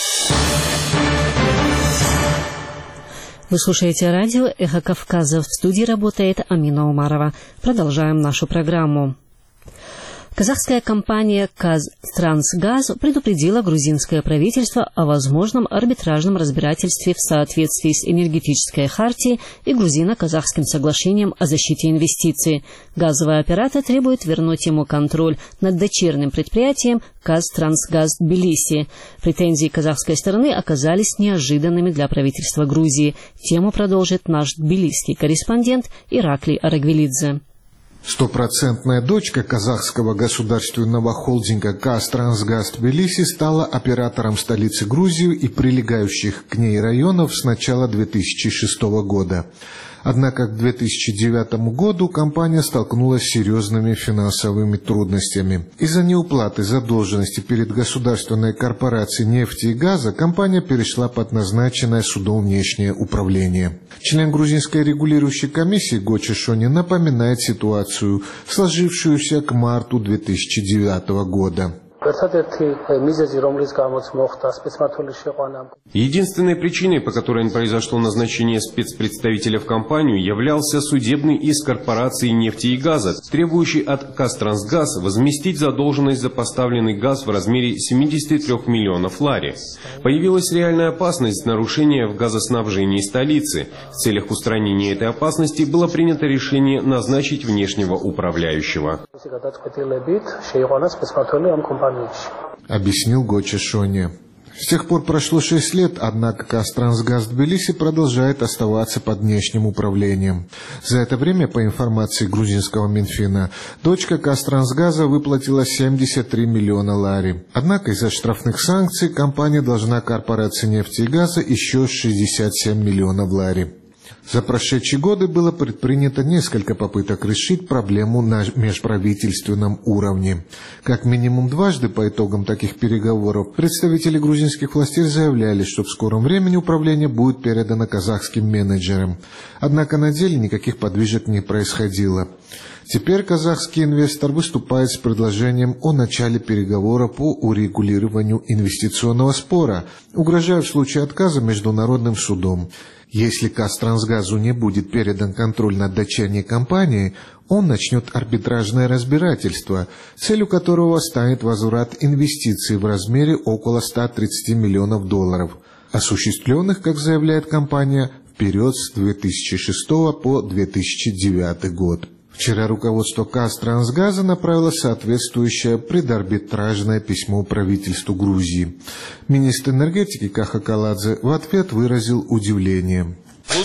A: Вы слушаете радио «Эхо Кавказа». В студии работает Амина Умарова. Продолжаем нашу программу. Казахская компания «Казтрансгаз» предупредила грузинское правительство о возможном арбитражном разбирательстве в соответствии с энергетической хартией и грузино-казахским соглашением о защите инвестиций. Газовый оператор требует вернуть ему контроль над дочерним предприятием «Казтрансгаз Тбилиси». Претензии казахской стороны оказались неожиданными для правительства Грузии. Тему продолжит наш тбилисский корреспондент Ираклий Арагвелидзе.
E: Стопроцентная дочка казахского государственного холдинга «Казтрансгаз Тбилиси» стала оператором столицы Грузии и прилегающих к ней районов с начала две тысячи шестого года. Однако к две тысячи девятому году компания столкнулась с серьезными финансовыми трудностями. Из-за неуплаты задолженности перед государственной корпорацией нефти и газа компания перешла под назначенное судом внешнее управление. Член грузинской регулирующей комиссии Гочи Шони напоминает ситуацию, сложившуюся к марту две тысячи девятого года.
P: Единственной причиной, по которой произошло назначение спецпредставителя в компанию, являлся судебный иск корпорации нефти и газа, требующий от «Казтрансгаз» возместить задолженность за поставленный газ в размере семидесяти трёх миллионов лари. Появилась реальная опасность нарушения в газоснабжении столицы. В целях устранения этой опасности было принято решение назначить внешнего управляющего.
E: Объяснил Гочи Шони. С тех пор прошло шесть лет, однако «Казтрансгаз Тбилиси» продолжает оставаться под внешним управлением. За это время, по информации грузинского Минфина, дочка «Казтрансгаза» выплатила семьдесят три миллиона лари. Однако из-за штрафных санкций компания должна корпорации нефти и газа еще шестьдесят семь миллионов лари. За прошедшие годы было предпринято несколько попыток решить проблему на межправительственном уровне. Как минимум дважды по итогам таких переговоров представители грузинских властей заявляли, что в скором времени управление будет передано казахским менеджерам. Однако на деле никаких подвижек не происходило. Теперь казахский инвестор выступает с предложением о начале переговоров по урегулированию инвестиционного спора, угрожая в случае отказа международным судом. Если «Казтрансгазу» не будет передан контроль над дочерней компанией, он начнет арбитражное разбирательство, целью которого станет возврат инвестиций в размере около ста тридцати миллионов долларов, осуществленных, как заявляет компания, в период с две тысячи шестого по две тысячи девятый год. Вчера руководство «Казтрансгаза» направило соответствующее предарбитражное письмо правительству Грузии. Министр энергетики Каха Каладзе в ответ выразил удивление.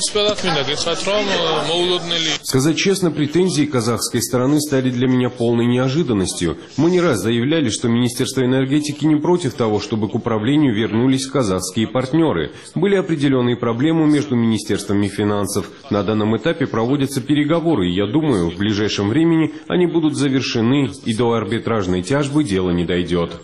P: Сказать честно, претензии казахской стороны стали для меня полной неожиданностью. Мы не раз заявляли, что Министерство энергетики не против того, чтобы к управлению вернулись казахские партнеры. Были определенные проблемы между Министерствами финансов. На данном этапе проводятся переговоры, и я думаю, в ближайшем времени они будут завершены, и до арбитражной тяжбы дело не дойдет.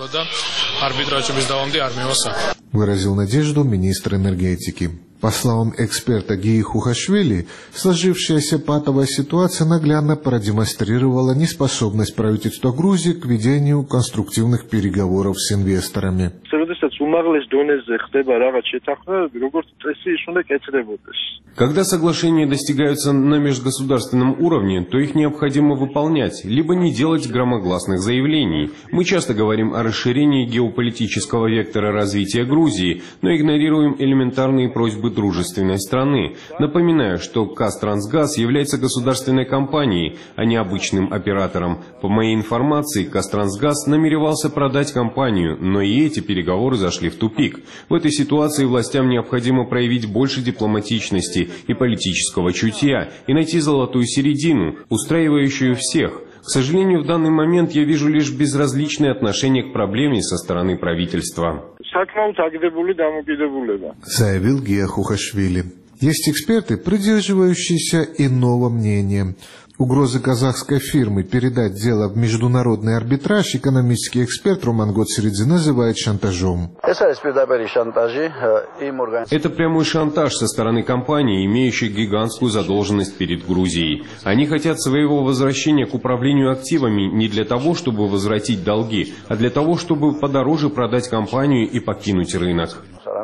E: Выразил надежду министр энергетики. По словам эксперта Гии Хухашвили, сложившаяся патовая ситуация наглядно продемонстрировала неспособность правительства Грузии к ведению конструктивных переговоров с инвесторами.
P: Когда соглашения достигаются на межгосударственном уровне, то их необходимо выполнять, либо не делать громогласных заявлений. Мы часто говорим о расширении геополитического вектора развития Грузии, но игнорируем элементарные просьбы дружественной страны. Напоминаю, что Казтрансгаз является государственной компанией, а не обычным оператором. По моей информации, Казтрансгаз намеревался продать компанию, но и эти переговоры зашли в тупик. В этой ситуации властям необходимо проявить больше дипломатичности и политического чутья и найти золотую середину, устраивающую всех. К сожалению, в данный момент я вижу лишь безразличное отношение к проблеме со стороны правительства.
E: Заявил Гия Хухашвили. Есть эксперты, придерживающиеся иного мнения. Угрозы казахской фирмы передать дело в международный арбитраж экономический эксперт Роман Гоцериди называет шантажом.
P: Это прямой шантаж со стороны компании, имеющей гигантскую задолженность перед Грузией. Они хотят своего возвращения к управлению активами не для того, чтобы возвратить долги, а для того, чтобы подороже продать компанию и покинуть рынок.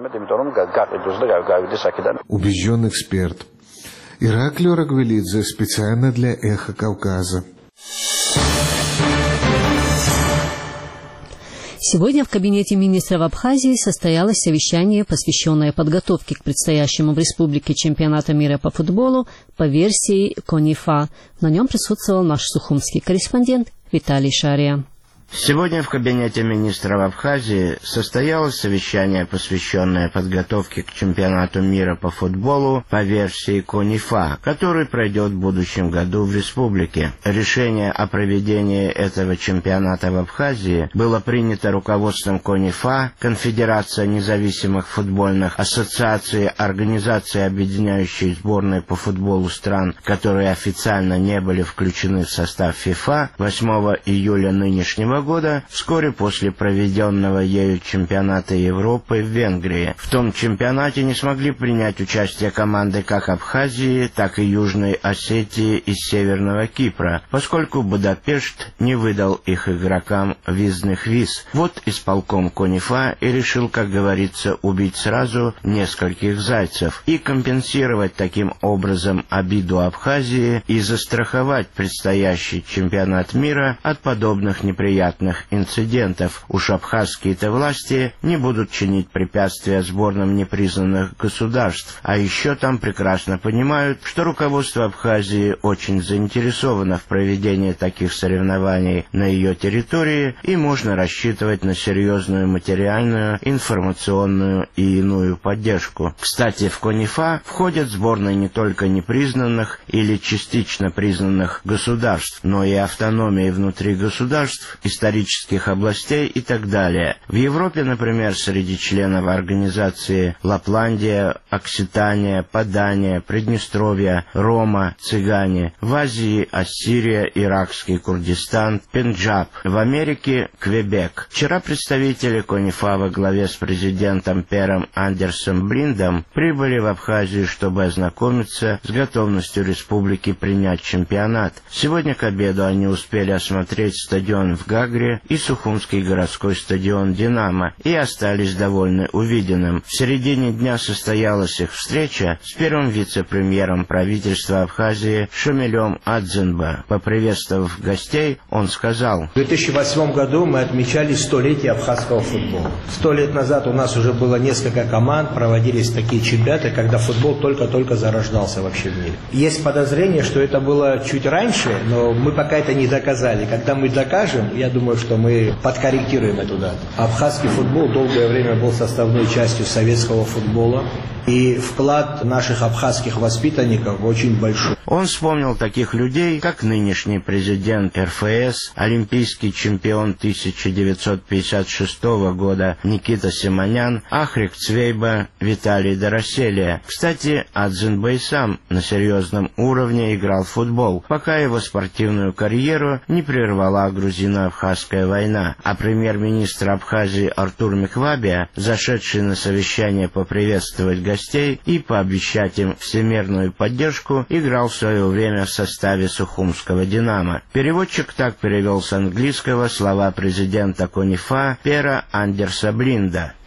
E: Убежден эксперт. Ираклий Рагвелидзе специально для «Эхо Кавказа».
A: Сегодня в кабинете министров Абхазии состоялось совещание, посвященное подготовке к предстоящему в республике чемпионата мира по футболу по версии КОНИФА. На нем присутствовал наш сухумский корреспондент Виталий Шария.
Q: Сегодня в кабинете министров Абхазии состоялось совещание, посвященное подготовке к чемпионату мира по футболу по версии КОНИФА, который пройдет в будущем году в республике. Решение о проведении этого чемпионата в Абхазии было принято руководством КОНИФА, Конфедерация независимых футбольных ассоциаций, организации, объединяющей сборные по футболу стран, которые официально не были включены в состав ФИФА, восьмого июля нынешнего года, вскоре после проведенного ею чемпионата Европы в Венгрии. В том чемпионате не смогли принять участие команды как Абхазии, так и Южной Осетии и Северного Кипра, поскольку Будапешт не выдал их игрокам визных виз. Вот исполком КОНИФА и решил, как говорится, убить сразу нескольких зайцев и компенсировать таким образом обиду Абхазии и застраховать предстоящий чемпионат мира от подобных неприятностей. инцидентов. Уж абхазские-то власти не будут чинить препятствия сборным непризнанных государств, а еще там прекрасно понимают, что руководство Абхазии очень заинтересовано в проведении таких соревнований на ее территории, и можно рассчитывать на серьезную материальную, информационную и иную поддержку. Кстати, в КОНИФА входят сборные не только непризнанных или частично признанных государств, но и автономии внутри государств, исторических областей и так далее. В Европе, например, среди членов организации Лапландия, Окситания, Падания, Приднестровья, Рома, Цыгане. В Азии Ассирия, Иракский Курдистан, Пенджаб. В Америке Квебек. Вчера представители КОНИФА во главе с президентом Пером Андерсом Блиндом прибыли в Абхазию, чтобы ознакомиться с готовностью республики принять чемпионат. Сегодня к обеду они успели осмотреть стадион в Гагре и Сухумский городской стадион «Динамо» и остались довольны увиденным. В середине дня состоялась их встреча с первым вице-премьером правительства Абхазии Шамилем Адзенба. Поприветствовав гостей, он сказал:
R: В две тысячи восьмом году мы отмечали столетие абхазского футбола. Сто лет назад у нас уже было несколько команд, проводились такие чемпионаты, когда футбол только-только зарождался вообще в мире. Есть подозрение, что это было чуть раньше, но мы пока это не доказали. Когда мы докажем, я думаю, что мы подкорректируем эту дату. Абхазский футбол долгое время был составной частью советского футбола, и вклад наших абхазских воспитанников очень большой.
Q: Он вспомнил таких людей, как нынешний президент эр эф эс, олимпийский чемпион тысяча девятьсот пятьдесят шестого года Никита Симонян, Ахрик Цвейба, Виталий Дороселия. Кстати, Адзенба и сам на серьезном уровне играл в футбол, пока его спортивную карьеру не прервала грузино-абхазская война, а премьер-министр Абхазии Артур Миквабия, зашедший на совещание поприветствовать гостей и пообещать им всемирную поддержку, играл в свое время в составе Сухумского «Динамо». Переводчик так перевел с английского слова президента КОНИФА Пера Андерса Блинда.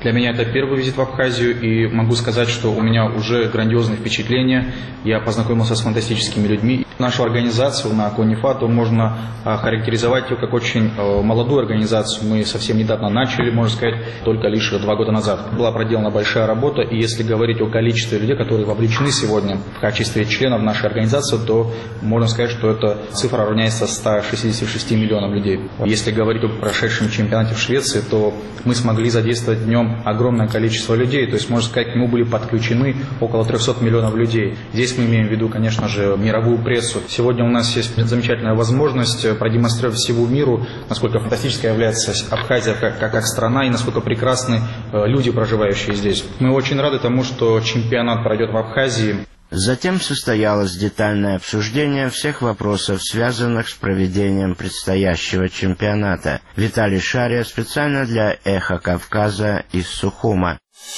S: Для меня это первый визит в Абхазию, и могу сказать, что у меня уже грандиозные впечатления. Я познакомился с фантастическими людьми. Нашу организацию на Конифа можно характеризовать ее как очень молодую организацию. Мы совсем недавно начали, можно сказать, только лишь два года назад. Была проделана большая работа, и если говорить о количестве людей, которые вовлечены сегодня в качестве членов нашей организации, то можно сказать, что эта цифра равняется ста шестидесяти шести миллионам людей. Если говорить о прошедшем чемпионате в Швеции, то мы смогли задействовать в нем огромное количество людей, то есть, можно сказать, к нему были подключены около трехсот миллионов людей. Здесь мы имеем в виду, конечно же, мировую прессу. Сегодня у нас есть замечательная возможность продемонстрировать всему миру, насколько фантастической является Абхазия как, как, как страна и насколько прекрасны люди, проживающие здесь. Мы очень рады тому, что чемпионат пройдет в Абхазии.
Q: Затем состоялось детальное обсуждение всех вопросов, связанных с проведением предстоящего чемпионата. Виталий Шария специально для «Эхо Кавказа» из Сухума.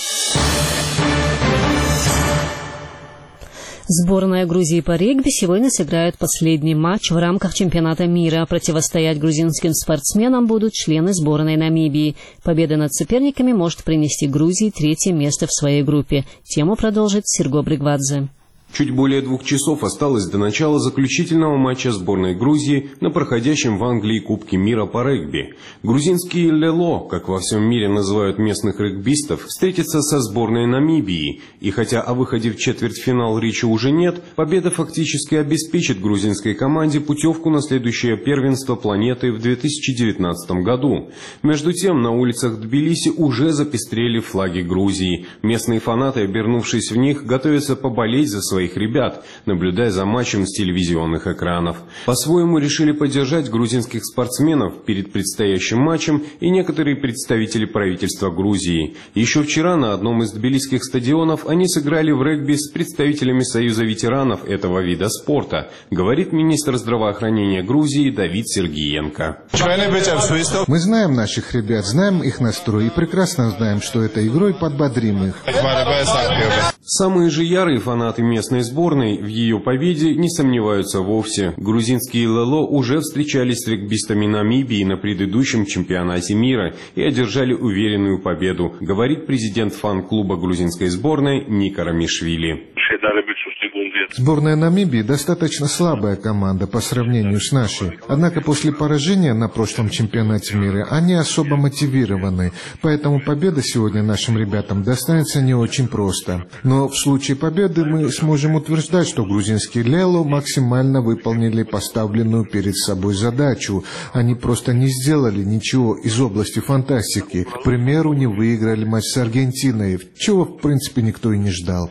A: Сборная Грузии по регби сегодня сыграет последний матч в рамках чемпионата мира. Противостоять грузинским спортсменам будут члены сборной Намибии. Победа над соперниками может принести Грузии третье место в своей группе. Тему продолжит Серго Бригвадзе.
P: Чуть более двух часов осталось до начала заключительного матча сборной Грузии на проходящем в Англии Кубке мира по регби. Грузинские «Лело», как во всем мире называют местных регбистов, встретятся со сборной Намибии. И хотя о выходе в четвертьфинал речи уже нет, победа фактически обеспечит грузинской команде путевку на следующее первенство планеты в две тысячи девятнадцатом году. Между тем, на улицах Тбилиси уже запестрели флаги Грузии. Местные фанаты, обернувшись в них, готовятся поболеть за свои ребят, наблюдая за матчем с телевизионных экранов. По-своему решили поддержать грузинских спортсменов перед предстоящим матчем и некоторые представители правительства Грузии. Еще вчера на одном из тбилисских стадионов они сыграли в регби с представителями Союза ветеранов этого вида спорта, говорит министр здравоохранения Грузии Давид Сергиенко.
E: Мы знаем наших ребят, знаем их настрой и прекрасно знаем, что этой игрой подбодрим их.
P: Самые же ярые фанаты местной сборной в ее победе не сомневаются вовсе. Грузинские «Лело» уже встречались с регбистами Намибии на предыдущем чемпионате мира и одержали уверенную победу, говорит президент фан-клуба грузинской сборной Ника Рамишвили.
E: Сборная Намибии достаточно слабая команда по сравнению с нашей. Однако после поражения на прошлом чемпионате мира они особо мотивированы. Поэтому победа сегодня нашим ребятам достанется не очень просто. Но в случае победы мы сможем утверждать, что грузинские «Лело» максимально выполнили поставленную перед собой задачу. Они просто не сделали ничего из области фантастики. К примеру, не выиграли матч с Аргентиной, чего в принципе никто и не ждал.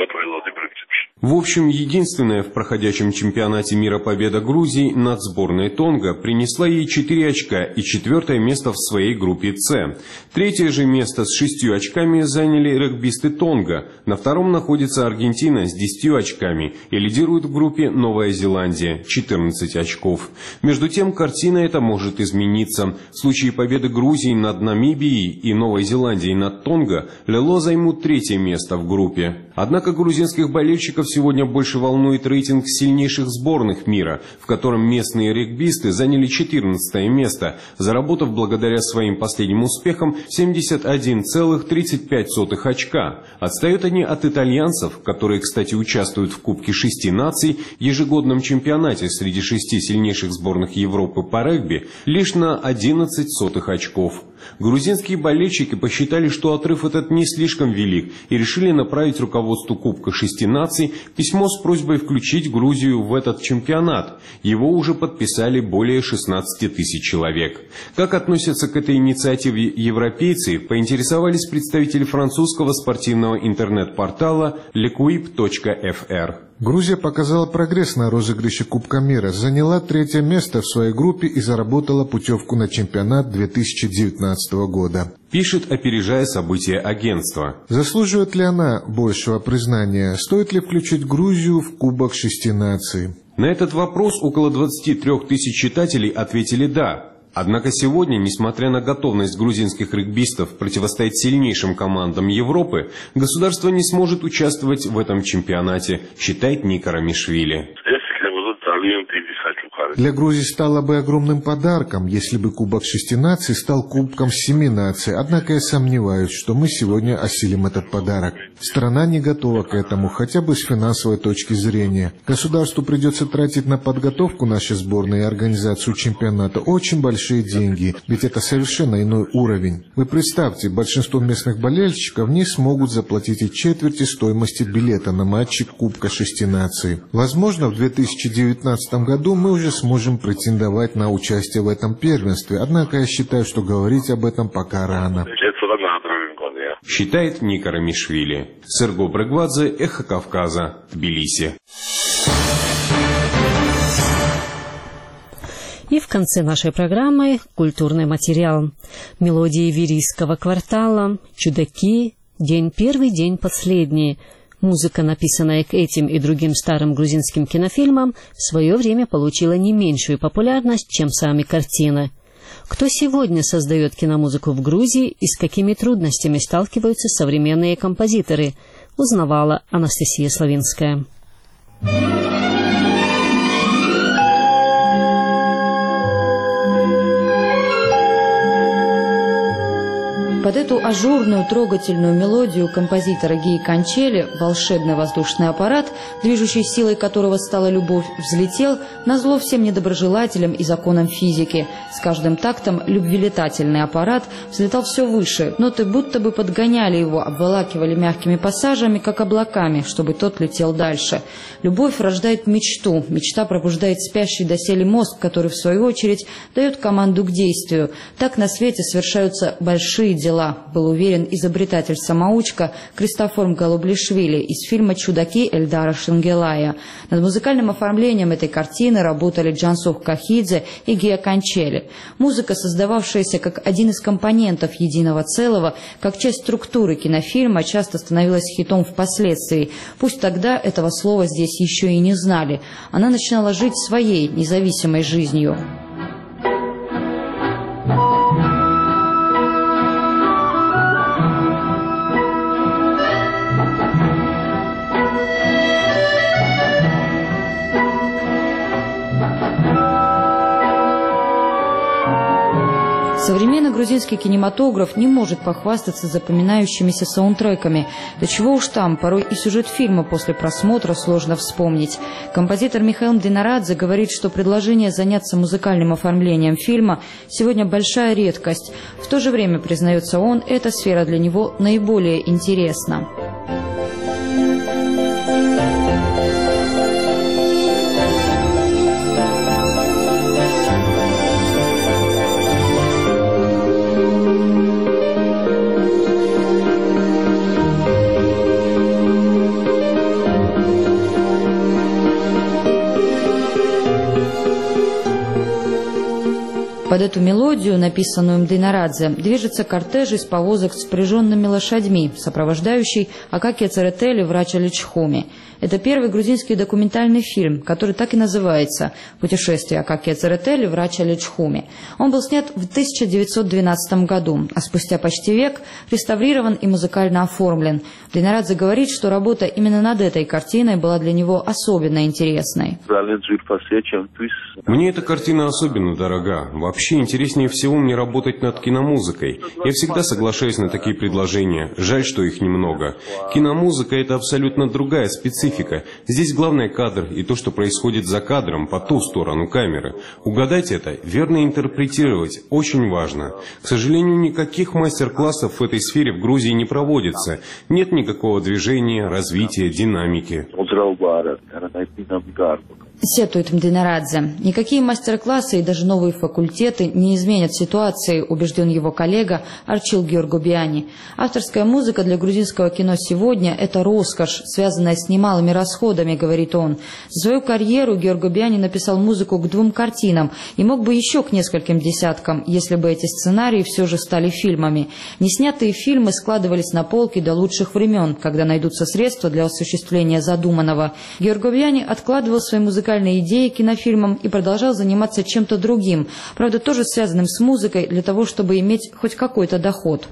P: В общем, единственная в проходящем чемпионате мира победа Грузии над сборной Тонга принесла ей четыре очка и четвертое место в своей группе «С». Третье же место с шестью очками заняли регбисты Тонга. На втором находится Аргентина с десятью очками и лидирует в группе Новая Зеландия – четырнадцать очков. Между тем, картина эта может измениться. В случае победы Грузии над Намибией и Новой Зеландией над Тонга «Лело» займут третье место в группе. Однако грузинских болельщиков сегодня больше волнует рейтинг сильнейших сборных мира, в котором местные регбисты заняли четырнадцатое место, заработав благодаря своим последним успехам семьдесят один целых тридцать пять сотых очка. Отстают они от итальянцев, которые, кстати, участвуют в Кубке шести наций, ежегодном чемпионате среди шести сильнейших сборных Европы по регби, лишь на одиннадцать сотых очков. Грузинские болельщики посчитали, что отрыв этот не слишком велик, и решили направить руководству Кубка шести наций письмо с просьбой включить Грузию в этот чемпионат. Его уже подписали более шестнадцати тысяч человек. Как относятся к этой инициативе европейцы, поинтересовались представители французского спортивного интернет-портала лекуип точка эф эр.
E: Грузия показала прогресс на розыгрыше Кубка мира, заняла третье место в своей группе и заработала путевку на чемпионат две тысячи девятнадцатого года.
P: Пишет, опережая события агентства.
E: Заслуживает ли она большего признания? Стоит ли включить Грузию в Кубок шести наций?
P: На этот вопрос около двадцати трёх тысяч читателей ответили «да». Однако сегодня, несмотря на готовность грузинских регбистов противостоять сильнейшим командам Европы, государство не сможет участвовать в этом чемпионате, считает Ника Рамишвили.
E: Для Грузии стало бы огромным подарком, если бы Кубок шести наций стал Кубком семи наций. Однако я сомневаюсь, что мы сегодня осилим этот подарок. Страна не готова к этому, хотя бы с финансовой точки зрения. Государству придется тратить на подготовку нашей сборной и организацию чемпионата очень большие деньги, ведь это совершенно иной уровень. Вы представьте, большинство местных болельщиков не смогут заплатить и четверти стоимости билета на матчи Кубка шести наций. Возможно, в две тысячи девятнадцатом году мы уже сможем претендовать на участие в этом первенстве, однако я считаю, что говорить об этом пока рано.
P: Считает Ника Рамишвили. Серго Брегвадзе, Эхо Кавказа, Тбилиси.
A: И в конце нашей программы культурный материал. Мелодии Верийского квартала, чудаки, день первый, день последний. Музыка, написанная к этим и другим старым грузинским кинофильмам, в свое время получила не меньшую популярность, чем сами картины. Кто сегодня создает киномузыку в Грузии и с какими трудностями сталкиваются современные композиторы, узнавала Анастасия Славинская.
T: Под эту ажурную, трогательную мелодию композитора Гии Кончели волшебный воздушный аппарат, движущей силой которого стала любовь, взлетел назло всем недоброжелателям и законам физики. С каждым тактом любвелетательный аппарат взлетал все выше, ноты будто бы подгоняли его, обволакивали мягкими пассажами, как облаками, чтобы тот летел дальше. Любовь рождает мечту, мечта пробуждает спящий доселе мозг, который в свою очередь дает команду к действию. Так на свете совершаются большие дела. Был уверен изобретатель-самоучка Кристофор Голублишвили из фильма «Чудаки» Эльдара Шенгелая. Над музыкальным оформлением этой картины работали Джансух Кахидзе и Гия Кончели. Музыка, создававшаяся как один из компонентов единого целого, как часть структуры кинофильма, часто становилась хитом впоследствии. Пусть тогда этого слова здесь еще и не знали. Она начинала жить своей независимой жизнью. Современный грузинский кинематограф не может похвастаться запоминающимися саундтреками. Да чего уж там, порой и сюжет фильма после просмотра сложно вспомнить. Композитор Михаил Динарадзе говорит, что предложение заняться музыкальным оформлением фильма сегодня большая редкость. В то же время, признается он, эта сфера для него наиболее интересна. Под эту мелодию, написанную Мдинарадзе, движется кортеж из повозок с впряженными лошадьми, сопровождающий Акакия Церетели в Рача-Личхуме. Это первый грузинский документальный фильм, который так и называется «Путешествие Акакия Церетели в Рача-Личхуме». Он был снят в тысяча девятьсот двенадцатом году, а спустя почти век реставрирован и музыкально оформлен. Мдинарадзе говорит, что работа именно над этой картиной была для него особенно интересной.
P: Мне эта картина особенно дорога. Вообще интереснее всего мне работать над киномузыкой. Я всегда соглашаюсь на такие предложения. Жаль, что их немного. Киномузыка – это абсолютно другая специфика. Здесь главный кадр и то, что происходит за кадром, по ту сторону камеры. Угадать это, верно интерпретировать – очень важно. К сожалению, никаких мастер-классов в этой сфере в Грузии не проводится. Нет никакого движения, развития, динамики.
T: Сетует Мдинарадзе. Никакие мастер-классы и даже новые факультеты не изменят ситуации, убежден его коллега Арчил Георгобиани. Авторская музыка для грузинского кино сегодня – это роскошь, связанная с немалыми расходами, говорит он. За свою карьеру Георгобиани написал музыку к двум картинам и мог бы еще к нескольким десяткам, если бы эти сценарии все же стали фильмами. Неснятые фильмы складывались на полке до лучших времен, когда найдутся средства для осуществления задуманного. Георгобиани откладывал свои музыкальные музыкальные идеи к кинофильмам и продолжал заниматься чем-то другим, правда, тоже связанным с музыкой, для того, чтобы иметь хоть какой-то доход.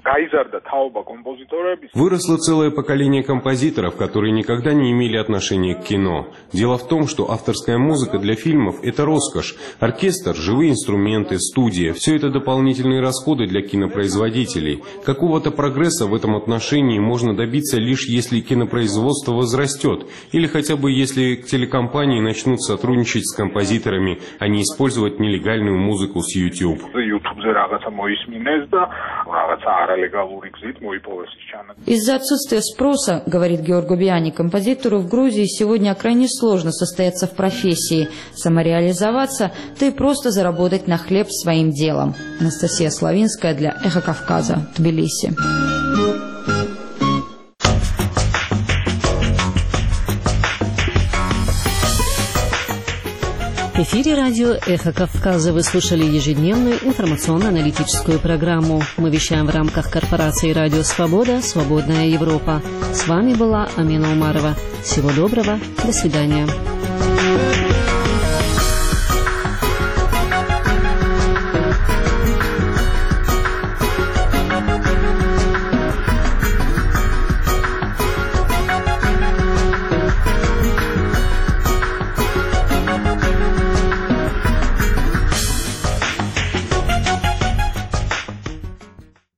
P: Выросло целое поколение композиторов, которые никогда не имели отношения к кино. Дело в том, что авторская музыка для фильмов – это роскошь. Оркестр, живые инструменты, студия – все это дополнительные расходы для кинопроизводителей. Какого-то прогресса в этом отношении можно добиться лишь если кинопроизводство возрастет, или хотя бы если телекомпании начнут сотрудничать с композиторами, а не использовать нелегальную музыку с YouTube.
T: Из-за отсутствия спроса, говорит Георг Губиани, композитору в Грузии сегодня крайне сложно состояться в профессии, самореализоваться, да и просто заработать на хлеб своим делом. Анастасия Славинская для «Эхо Кавказа», Тбилиси.
A: В эфире радио «Эхо Кавказа» вы слушали ежедневную информационно-аналитическую программу. Мы вещаем в рамках корпорации «Радио Свобода. Свободная Европа». С вами была Амина Умарова. Всего доброго. До свидания.